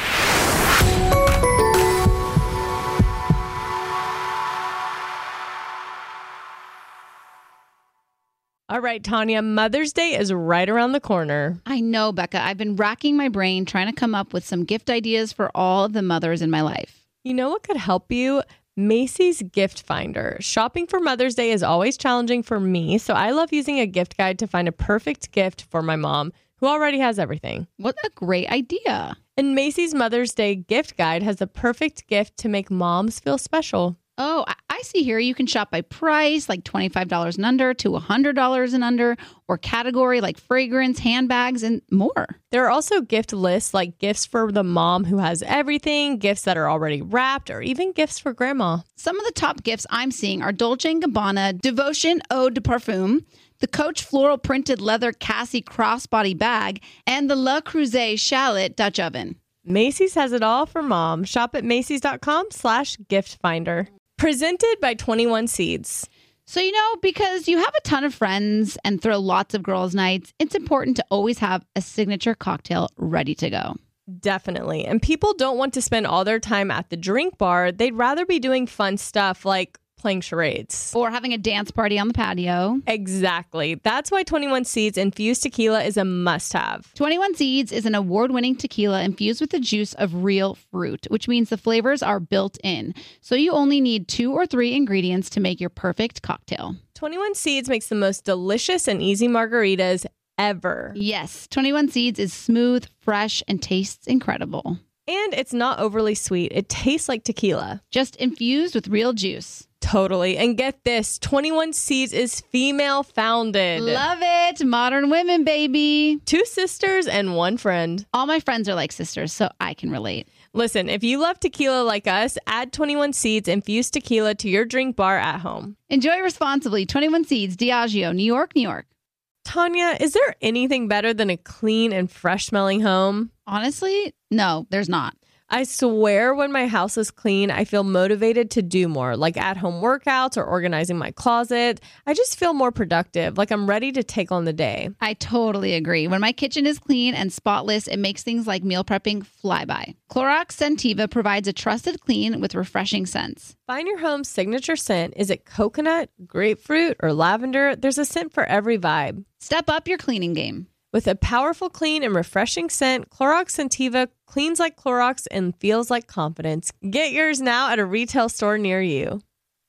All right, Tanya, Mother's Day is right around the corner. I know, Becca. I've been racking my brain trying to come up with some gift ideas for all of the mothers in my life. You know what could help you? Macy's Gift Finder. Shopping for Mother's Day is always challenging for me, so I love using a gift guide to find a perfect gift for my mom, who already has everything. What a great idea. And Macy's Mother's Day Gift Guide has the perfect gift to make moms feel special. Oh, I see here you can shop by price, like twenty-five dollars and under to one hundred dollars and under, or category like fragrance, handbags, and more. There are also gift lists like gifts for the mom who has everything, gifts that are already wrapped, or even gifts for grandma. Some of the top gifts I'm seeing are Dolce and Gabbana Devotion Eau de Parfum, the Coach floral printed leather Cassie crossbody bag, and the Le Creuset Shallot Dutch oven. Macy's has it all for mom. Shop at Macy's.com slash gift finder. Presented by twenty-one Seeds. So, you know, because you have a ton of friends and throw lots of girls' nights, it's important to always have a signature cocktail ready to go. Definitely. And people don't want to spend all their time at the drink bar. They'd rather be doing fun stuff like playing charades. Or having a dance party on the patio. Exactly. That's why twenty-one Seeds infused tequila is a must-have. twenty-one Seeds is an award-winning tequila infused with the juice of real fruit, which means the flavors are built in. So you only need two or three ingredients to make your perfect cocktail. twenty-one Seeds makes the most delicious and easy margaritas ever. Yes, twenty-one Seeds is smooth, fresh, and tastes incredible. And it's not overly sweet. It tastes like tequila. Just infused with real juice. Totally. And get this, twenty-one Seeds is female founded. Love it. Modern women, baby. Two sisters and one friend. All my friends are like sisters, so I can relate. Listen, if you love tequila like us, add twenty-one Seeds infused tequila to your drink bar at home. Enjoy responsibly. twenty-one Seeds, Diageo, New York, New York. Tanya, is there anything better than a clean and fresh smelling home? Honestly, no, there's not. I swear when my house is clean, I feel motivated to do more, like at-home workouts or organizing my closet. I just feel more productive, like I'm ready to take on the day. I totally agree. When my kitchen is clean and spotless, it makes things like meal prepping fly by. Clorox Scentiva provides a trusted clean with refreshing scents. Find your home's signature scent. Is it coconut, grapefruit, or lavender? There's a scent for every vibe. Step up your cleaning game. With a powerful, clean, and refreshing scent, Clorox Scentiva cleans like Clorox and feels like confidence. Get yours now at a retail store near you.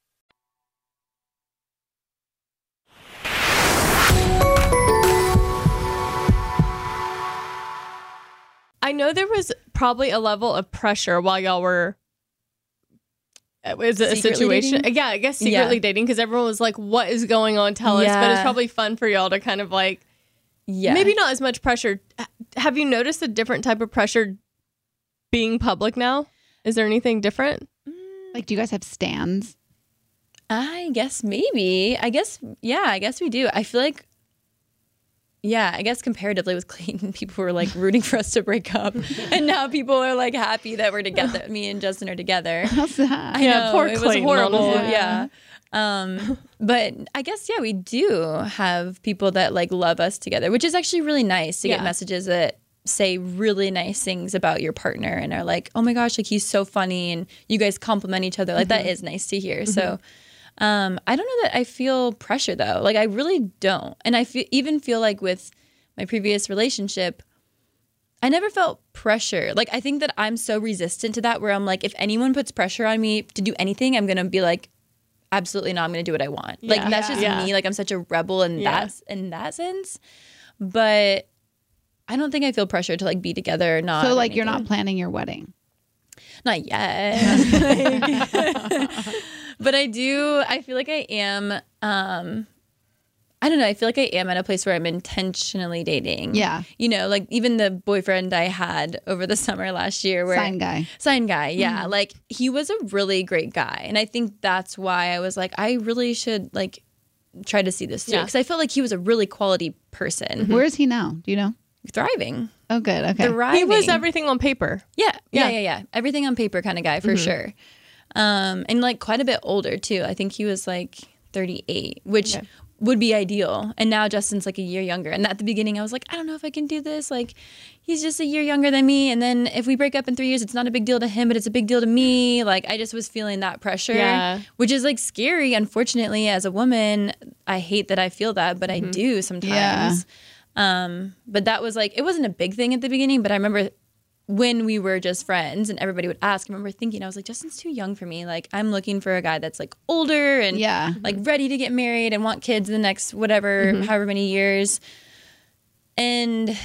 I know there was probably a level of pressure while y'all were... Was it a Secretly situation? dating? Yeah, I guess secretly Yeah. dating, because everyone was like, what is going on? Tell us. But it's Yeah. probably fun for y'all to kind of like... Yeah. Maybe not as much pressure. H- Have you noticed a different type of pressure being public now? Is there anything different? Like, do you guys have stands? I guess maybe. I guess, yeah, I guess we do. I feel like, yeah, I guess comparatively with Clayton, people were like rooting for us to break up. And now people are like happy that we're together. Me and Justin are together. How's that? I Yeah, know, poor it Clayton, was horrible. honestly. Yeah. Um, but I guess, yeah, we do have people that like love us together, which is actually really nice to Yeah. get messages that say really nice things about your partner and are like, oh my gosh, like he's so funny and you guys compliment each other. Like mm-hmm. that is nice to hear. Mm-hmm. So um, I don't know that I feel pressure though. Like I really don't. And I fe- even feel like with my previous relationship, I never felt pressure. Like I think that I'm so resistant to that where I'm like, if anyone puts pressure on me to do anything, I'm going to be like, absolutely not. I'm going to do what I want. Yeah. Like that's just yeah. me. Like I'm such a rebel in yeah. that in that sense. But I don't think I feel pressure to like be together or not. So like you're not planning your wedding? Not yet. But I do, I feel like I am, um, I don't know. I feel like I am at a place where I'm intentionally dating. Yeah. You know, like even the boyfriend I had over the summer last year. Where, sign guy. Sign guy, yeah. Mm-hmm. Like he was a really great guy. And I think that's why I was like, I really should like try to see this through. Because yeah. I felt like he was a really quality person. Mm-hmm. Where is he now? Do you know? Thriving. Oh, good. Okay. Thriving. He was everything on paper. Yeah. Yeah. Yeah. Yeah. yeah. Everything on paper kind of guy for mm-hmm. sure. Um, and like quite a bit older too. I think he was like thirty-eight, which okay. would be ideal. And now Justin's like a year younger. And at the beginning I was like, I don't know if I can do this. Like he's just a year younger than me. And then if we break up in three years, it's not a big deal to him, but it's a big deal to me. Like I just was feeling that pressure, yeah. which is like scary. Unfortunately, as a woman, I hate that I feel that, but mm-hmm. I do sometimes. Yeah. Um, but that was like, it wasn't a big thing at the beginning, but I remember when we were just friends and everybody would ask, I remember thinking, I was like, Justin's too young for me. Like I'm looking for a guy that's like older and yeah. like ready to get married and want kids in the next whatever, mm-hmm. however many years. And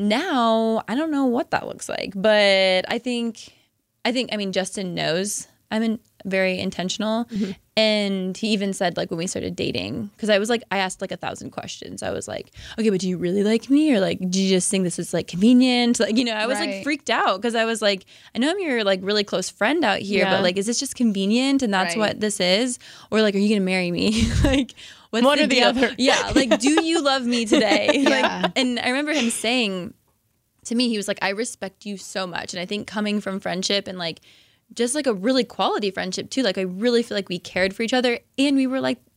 now I don't know what that looks like, but I think, I think, I mean, Justin knows I'm in, very intentional. Mm-hmm. And he even said like when we started dating, because I was like, I asked like a thousand questions. I was like, okay, but do you really like me? Or like, do you just think this is like convenient? Like, you know, I was right. like freaked out because I was like, I know I'm your like really close friend out here, yeah. but like, is this just convenient? And that's right. what this is? Or like, are you going to marry me? Like, what's One the or the deal? other. Yeah. Like, do you love me today? Yeah. Like, and I remember him saying to me, he was like, I respect you so much. And I think coming from friendship and like, just like a really quality friendship too. Like I really feel like we cared for each other and we were like,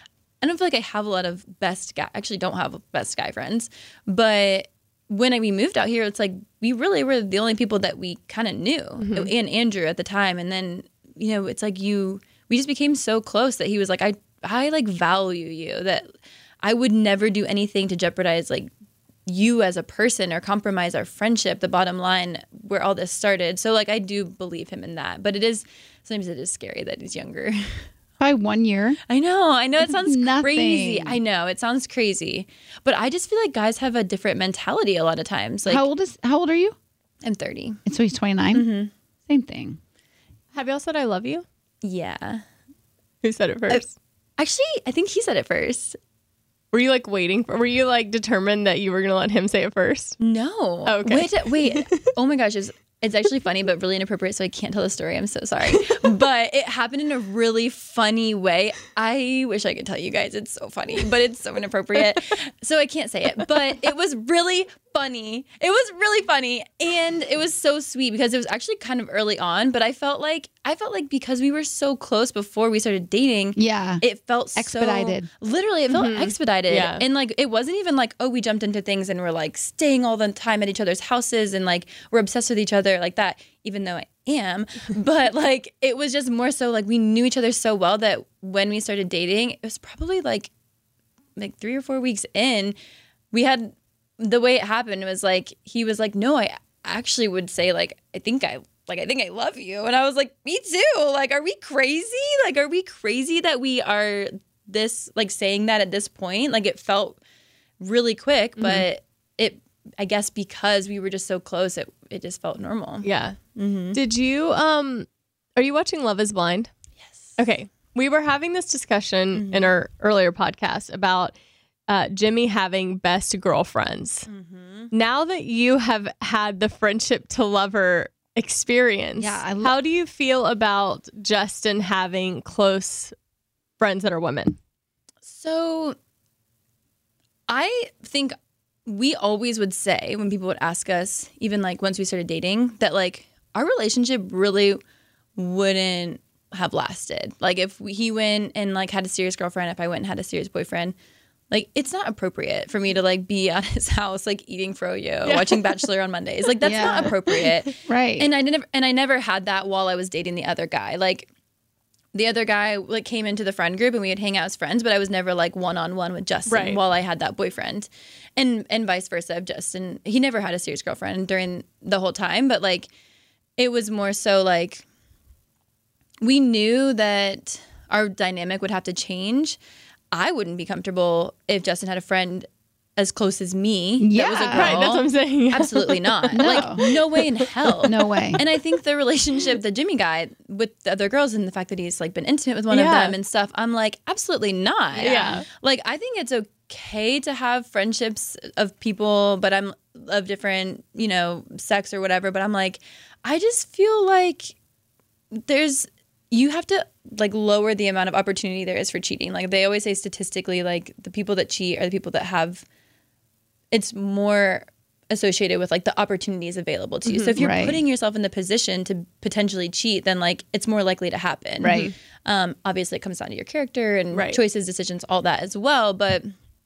I don't feel like I have a lot of best guy, actually don't have best guy friends, but when I, we moved out here, it's like, we really were the only people that we kind of knew mm-hmm. and Andrew at the time. And then, you know, it's like you, we just became so close that he was like, I, I like value you, that I would never do anything to jeopardize like you as a person or compromise our friendship, the bottom line where all this started. So like I do believe him in that, but it is sometimes it is scary that he's younger. By one year? I know. I know it sounds Nothing. crazy. I know it sounds crazy, but I just feel like guys have a different mentality a lot of times. Like how old is how old are you? I'm thirty. And so he's twenty-nine? Mm-hmm. Same thing. Have y'all said I love you? Yeah. Who said it first? Uh, actually, I think he said it first. Were you like waiting for, were you like determined that you were going to let him say it first? No. Oh, okay. Wait, wait. Oh my gosh. It's, it's actually funny, but really inappropriate. So I can't tell the story. I'm so sorry. But it happened in a really funny way. I wish I could tell you guys. It's so funny, but it's so inappropriate. So I can't say it, but it was really funny. It was really funny. And it was so sweet because it was actually kind of early on, but I felt like, I felt like because we were so close before we started dating, yeah, it felt expedited. So, literally, it felt mm-hmm. expedited. Yeah. And like, it wasn't even like, oh, we jumped into things and we're like staying all the time at each other's houses and like we're obsessed with each other like that, even though I am. But like, it was just more so like we knew each other so well that when we started dating, it was probably like, like three or four weeks in, we had, the way it happened was like, he was like, no, I actually would say like, I think I, like, I think I love you. And I was like, me too. Like, are we crazy? Like, are we crazy that we are this, like saying that at this point? Like it felt really quick, but mm-hmm. it, I guess because we were just so close, it, it just felt normal. Yeah. Mm-hmm. Did you, um, are you watching Love is Blind? Yes. Okay. We were having this discussion mm-hmm. in our earlier podcast about uh, Jimmy having best girlfriends. Mm-hmm. Now that you have had the friendship to lover experience, yeah, I lo- how do you feel about Justin having close friends that are women? So I think we always would say when people would ask us, even like once we started dating, that like our relationship really wouldn't have lasted. Like if we, he went and like had a serious girlfriend, if I went and had a serious boyfriend, like it's not appropriate for me to like be at his house like eating froyo, watching Bachelor on Mondays. Like that's Yeah. not appropriate. Right. And I never and I never had that while I was dating the other guy. Like the other guy like came into the friend group and we would hang out as friends, but I was never like one on one with Justin Right. while I had that boyfriend. And and vice versa of Justin. He never had a serious girlfriend during the whole time, but like it was more so like we knew that our dynamic would have to change. I wouldn't be comfortable if Justin had a friend as close as me. Yeah. That was a girl. Right, that's what I'm saying. Absolutely not. No. Like, no way in hell. No way. And I think the relationship, the Jimmy guy with the other girls and the fact that he's like been intimate with one of Yeah. them and stuff, I'm like, absolutely not. Yeah. Like, I think it's okay to have friendships of people, but I'm of different, you know, sex or whatever. But I'm like, I just feel like there's, you have to like lower the amount of opportunity there is for cheating. Like they always say statistically, like the people that cheat are the people that have, it's more associated with like the opportunities available to you. So if you're Right. putting yourself in the position to potentially cheat, then like it's more likely to happen. Right. Um, obviously it comes down to your character and Right. choices, decisions, all that as well. But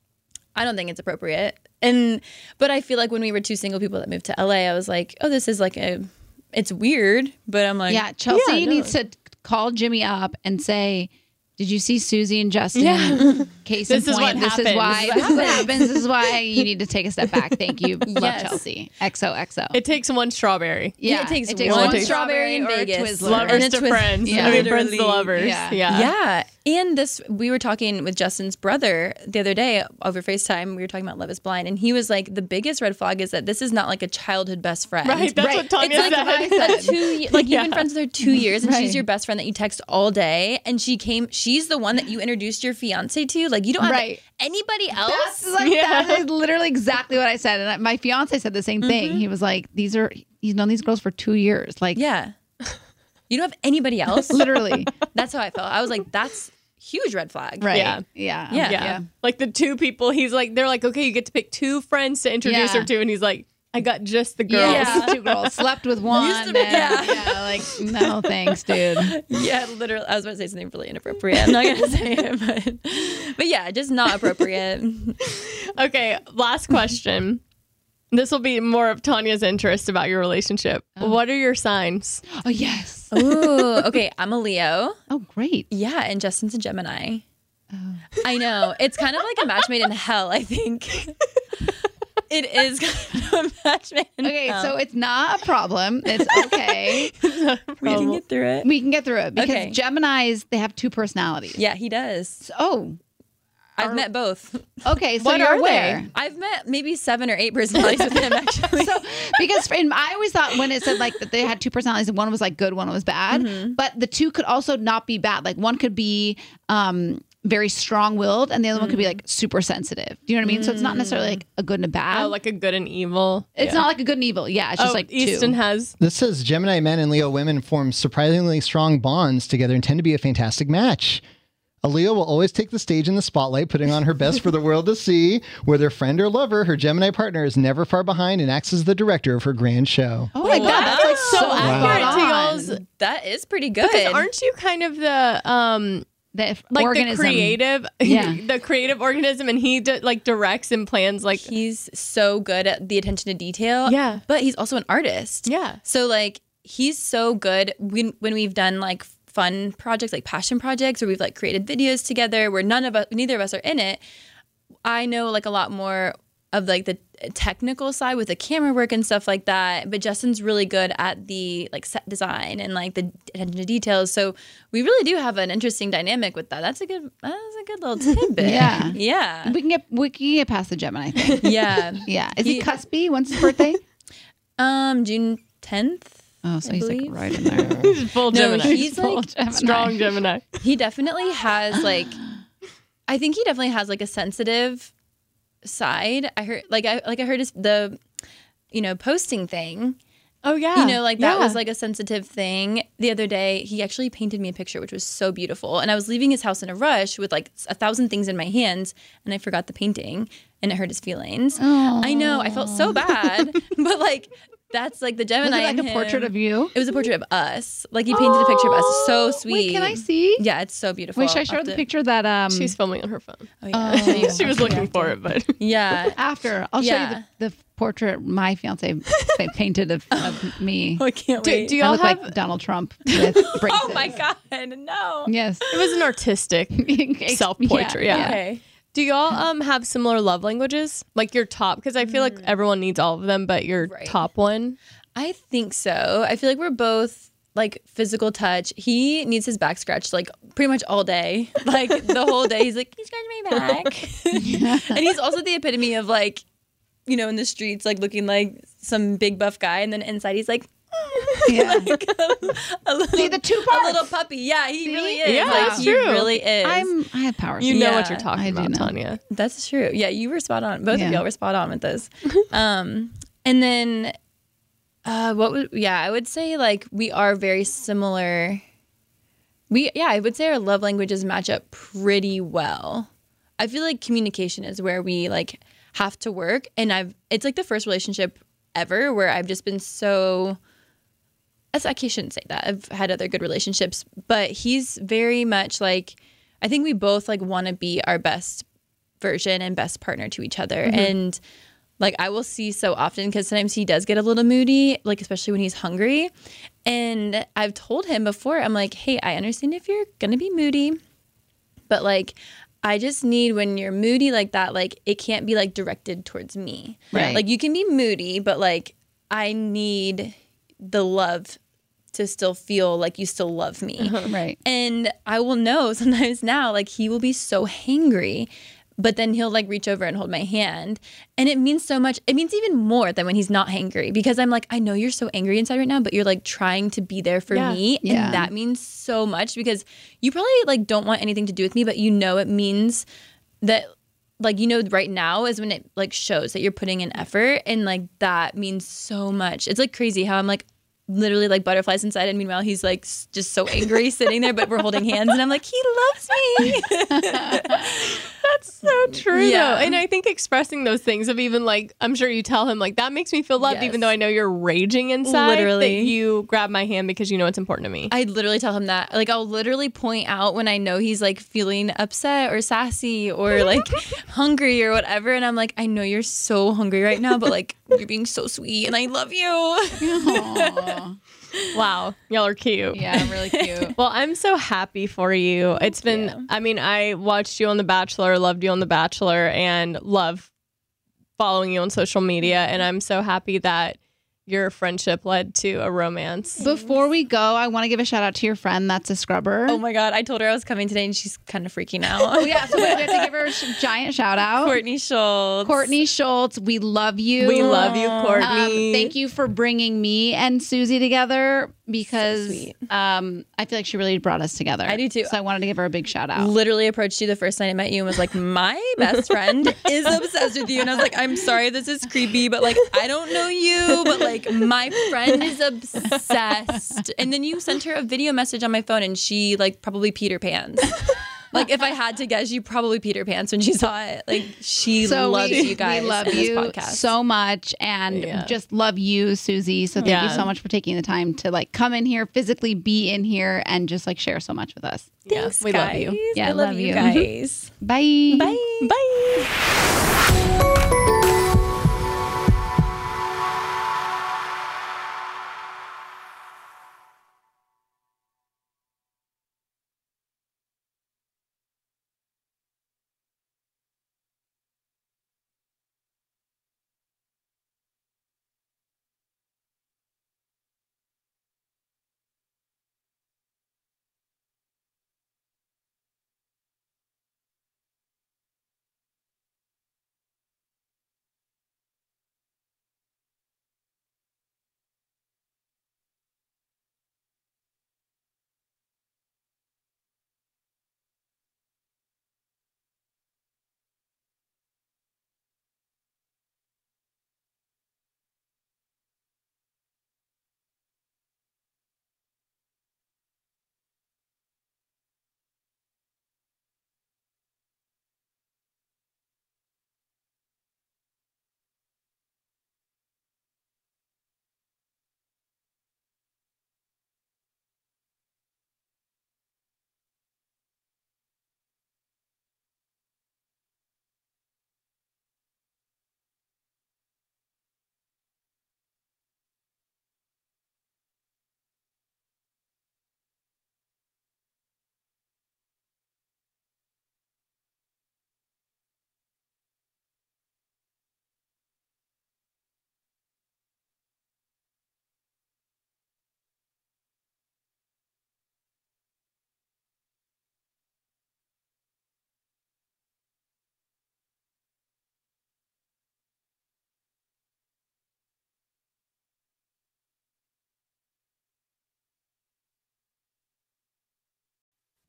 I don't think it's appropriate. And, but I feel like when we were two single people that moved to L A, I was like, oh, this is like a, it's weird, but I'm like, Yeah, Chelsea Yeah, no. needs to call Jimmy up and say, "Did you see Susie and Justin? Yeah. Case This in is point, what this happens. is why This this is is what what happens. This is why you need to take a step back." Thank you, love Yes. Chelsea. X O X O. It takes one strawberry. Yeah, it takes one one strawberry in or a Vegas. Twizzler. Lovers And to a Twiz- friends. Yeah. I mean, friends to Literally. lovers. Yeah. Yeah. Yeah. And this, we were talking with Justin's brother the other day over FaceTime. We were talking about Love is Blind. And he was like, the biggest red flag is that this is not like a childhood best friend. Right. That's Right. what Tanya It's like said. a two, ye- like you've been Yeah. friends with her two years, and Right. she's your best friend that you text all day, and she came. She's the one that you introduced your fiance to. Like you don't have Right. anybody else. That's like Yeah. that is literally exactly what I said. And my fiance said the same thing. He was like, "These are he's known these girls for two years." Like, Yeah, you don't have anybody else. literally. That's how I felt. I was like, that's huge red flag. Right. Yeah. Yeah. Yeah. Yeah. Like the two people, he's like, they're like, okay, you get to pick two friends to introduce Yeah. her to. And he's like, I got just the girls. Yeah. Two girls slept with one. Used to be- and- yeah. yeah. Like, no thanks, dude. Yeah, literally. I was about to say something really inappropriate. I'm not gonna say it, but but yeah, just not appropriate. Okay, last question. This will be more of Tanya's interest about your relationship. What are your signs? Oh yes. Ooh, okay. I'm a Leo. Oh great. Yeah, and Justin's a Gemini. I know. It's kind of like a match made in hell, I think. It is kind of a match made in Okay, hell. so it's not a problem. It's okay. we can get through it. We can get through it because Okay. Geminis, they have two personalities. Yeah, he does. So- oh, I've met both. okay. So What you're are aware. they? I've met maybe seven or eight personalities with him, actually. So because in, I always thought when it said like that they had two personalities, one was like good, one was bad, Mm-hmm. but the two could also not be bad. Like one could be um very strong-willed, and the other one could be like super sensitive. Do you know what I mean? So it's not necessarily like a good and a bad. Oh, like a good and evil. it's not like a good and evil. Yeah, it's just Oh, like Easton two. has. This says Gemini men and Leo women form surprisingly strong bonds together and tend to be a fantastic match. A Leo will always take the stage in the spotlight, putting on her best for the world to see. Whether friend or lover, her Gemini partner is never far behind and acts as the director of her grand show. Oh my god, that's like so so accurate, spot Teagles. on. That is pretty good. Because aren't you kind of the um The like organism. the creative Yeah. the creative organism, and he d- like directs and plans like He's so good at the attention to detail. Yeah. But he's also an artist. Yeah. So like he's so good when when we've done like fun projects, like passion projects, where we've like created videos together where none of us neither of us are in it. I know like a lot more of like the technical side with the camera work and stuff like that, but Justin's really good at the like set design and like the attention to details. So we really do have an interesting dynamic with that. That's a good that's a good little tidbit. Yeah. Yeah. We can get we can get past the Gemini thing. Yeah. Yeah. Is he, He- cuspy? When's his birthday? Um June tenth. Oh, so I he's like believe. right in there. he's full No, Gemini. he's Full like Gemini. strong Gemini. he definitely has like I think he definitely has like a sensitive side. I heard like I like I heard his the you know posting thing. Oh yeah. You know, like that Yeah. was like a sensitive thing. The other day, he actually painted me a picture, which was so beautiful. And I was leaving his house in a rush with like a thousand things in my hands, and I forgot the painting, and it hurt his feelings. I know, I felt so bad, but like that's like the Was Gemini. it like in a portrait him. of you? It was a portrait of us. Like he painted a picture of us. It's so sweet. Wait, can I see? Yeah, it's so beautiful. Wait, should I show I'll her the have to- picture that um She's filming on her phone. Oh, yeah. Oh. She was looking for it, but Yeah. after? I'll show Yeah. you the, the portrait my fiance fa- painted of, of me. Oh, I can't do, wait. do I y'all look have? like Donald Trump with braces. Oh my god, no. Yes. It was an artistic self-portrait. Yeah. Okay. Do y'all um have similar love languages? Like your top? Because I feel like everyone needs all of them, but your Right. top one. I think so. I feel like we're both like physical touch. He needs his back scratched like pretty much all day. Like the whole day. He's like, can you scratch my back? And he's also the epitome of like, you know, in the streets, like looking like some big buff guy. And then inside he's like, Yeah. like a, a little, See the two a parts. little puppy. Yeah, he See? really is. Yeah, like, that's he true. really is. I'm I have powers. You know what Yeah, you're talking I do about, know. Tanya. That's true. Yeah, you were spot on. Both Yeah. of y'all were spot on with this. Um, and then, uh, what would? Yeah, I would say like we are very similar. We yeah, I would say our love languages match up pretty well. I feel like communication is where we like have to work, and I've it's like the first relationship ever where I've just been so. That's, I shouldn't say that. I've had other good relationships, but he's very much like, I think we both like want to be our best version and best partner to each other. And like, I will see so often because sometimes he does get a little moody, like especially when he's hungry. And I've told him before, I'm like, hey, I understand if you're going to be moody, but like, I just need when you're moody like that, like it can't be like directed towards me. Right. Like you can be moody, but like I need the love to still feel like you still love me. Right. And I will know sometimes now, like he will be so hangry, but then he'll like reach over and hold my hand. And it means so much. It means even more than when he's not hangry because I'm like, I know you're so angry inside right now, but you're like trying to be there for Yeah. me. Yeah. And that means so much because you probably like don't want anything to do with me, but you know, it means that like, you know, right now is when it like shows that you're putting in effort and like that means so much. It's like crazy how I'm like literally like butterflies inside and meanwhile he's like s- just so angry sitting there, but we're holding hands and I'm like, he loves me. That's so true Yeah. though. And I think expressing those things of even like, I'm sure you tell him like, that makes me feel loved, Yes. even though I know you're raging inside. Literally. That you grab my hand because you know it's important to me. I literally tell him that. Like, I'll literally point out when I know he's like feeling upset or sassy or like hungry or whatever. And I'm like, I know you're so hungry right now, but like, you're being so sweet and I love you. Aw. Wow. Y'all are cute. Yeah, really cute. Well, I'm so happy for you. It's been, you. I mean, I watched you on The Bachelor, loved you on The Bachelor, and love following you on social media. And I'm so happy that your friendship led to a romance. Before we go, I want to give a shout out to your friend that's a scrubber. Oh my God. I told her I was coming today and she's kind of freaking out. Oh, yeah, so we have to give her a sh- giant shout out. Courtney Schultz. Courtney Schultz, we love you. We love you, Um, Courtney. thank you for bringing me and Susie together because sweet. um, I feel like she really brought us together. I do too. So I wanted to give her a big shout out. Literally approached you the first night I met you and was like, my best friend is obsessed with you. And I was like, I'm sorry, this is creepy, but like, I don't know you, but like, my friend is obsessed. And then you sent her a video message on my phone and she like probably peed her pants. Like, if I had to guess, she probably peed her pants when she saw it. Like, she So loves we, you guys we love in you this podcast. so much and Yeah. just love you, Susie. So thank you Yeah. so much for taking the time to like come in here, physically be in here and just like share so much with us. Thanks, we love guys. you. Yeah, I love, love you you. guys. Bye. Bye. Bye.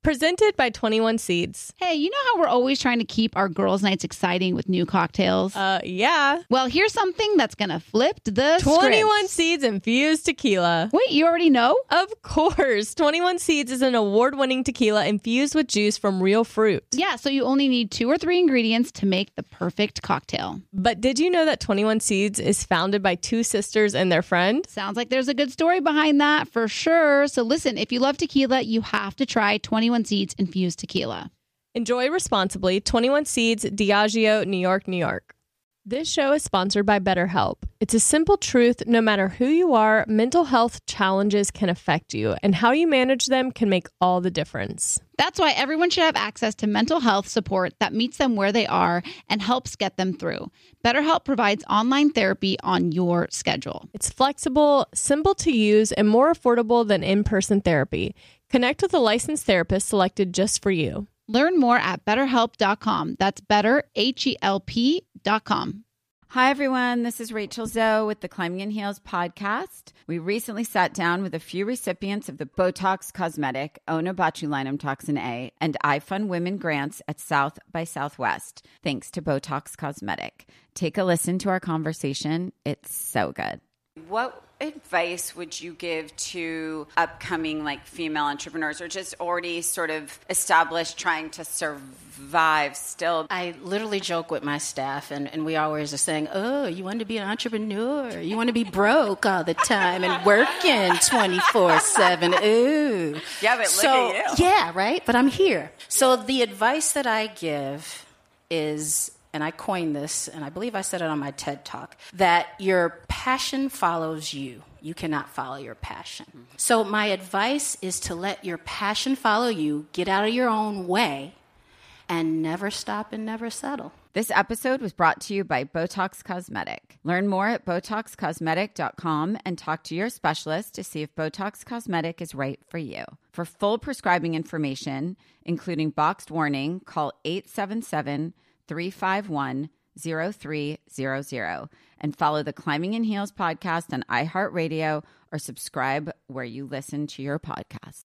Presented by twenty-one Seeds. Hey, you know how we're always trying to keep our girls' nights exciting with new cocktails? Uh, yeah. Well, here's something that's going to flip the twenty-one script. Seeds infused tequila. Wait, you already know? Of course. twenty-one Seeds is an award-winning tequila infused with juice from real fruit. Yeah, so you only need two or three ingredients to make the perfect cocktail. But did you know that twenty-one Seeds is founded by two sisters and their friend? Sounds like there's a good story behind that for sure. So listen, if you love tequila, you have to try twenty-one Seeds infused tequila. Enjoy responsibly. twenty-one Seeds, Diageo, New York, New York. This show is sponsored by BetterHelp. It's a simple truth. No matter who you are, mental health challenges can affect you, and how you manage them can make all the difference. That's why everyone should have access to mental health support that meets them where they are and helps get them through. BetterHelp provides online therapy on your schedule. It's flexible, simple to use, and more affordable than in-person therapy. Connect with a licensed therapist selected just for you. Learn more at better help dot com. That's better, H E L P dot com. Hi, everyone. This is Rachel Zoe with the Climbing in Heels podcast. We recently sat down with a few recipients of the Botox Cosmetic, Onabotulinum Toxin A, and iFund Women grants at South by Southwest, thanks to Botox Cosmetic. Take a listen to our conversation. It's so good. What advice would you give to upcoming like female entrepreneurs or just already sort of established trying to survive still? I literally joke with my staff and, and we always are saying, oh, you want to be an entrepreneur? You want to be broke all the time and working twenty-four seven. Ooh. Yeah, but look so, at you. Yeah, right? But I'm here. So the advice that I give is, and I coined this, and I believe I said it on my TED Talk, that your passion follows you. You cannot follow your passion. Mm-hmm. So my advice is to let your passion follow you, get out of your own way, and never stop and never settle. This episode was brought to you by Botox Cosmetic. Learn more at botox cosmetic dot com and talk to your specialist to see if Botox Cosmetic is right for you. For full prescribing information, including boxed warning, call eight seven seven, three five one, zero three zero zero and follow the Climbing in Heels podcast on iHeartRadio or subscribe where you listen to your podcast.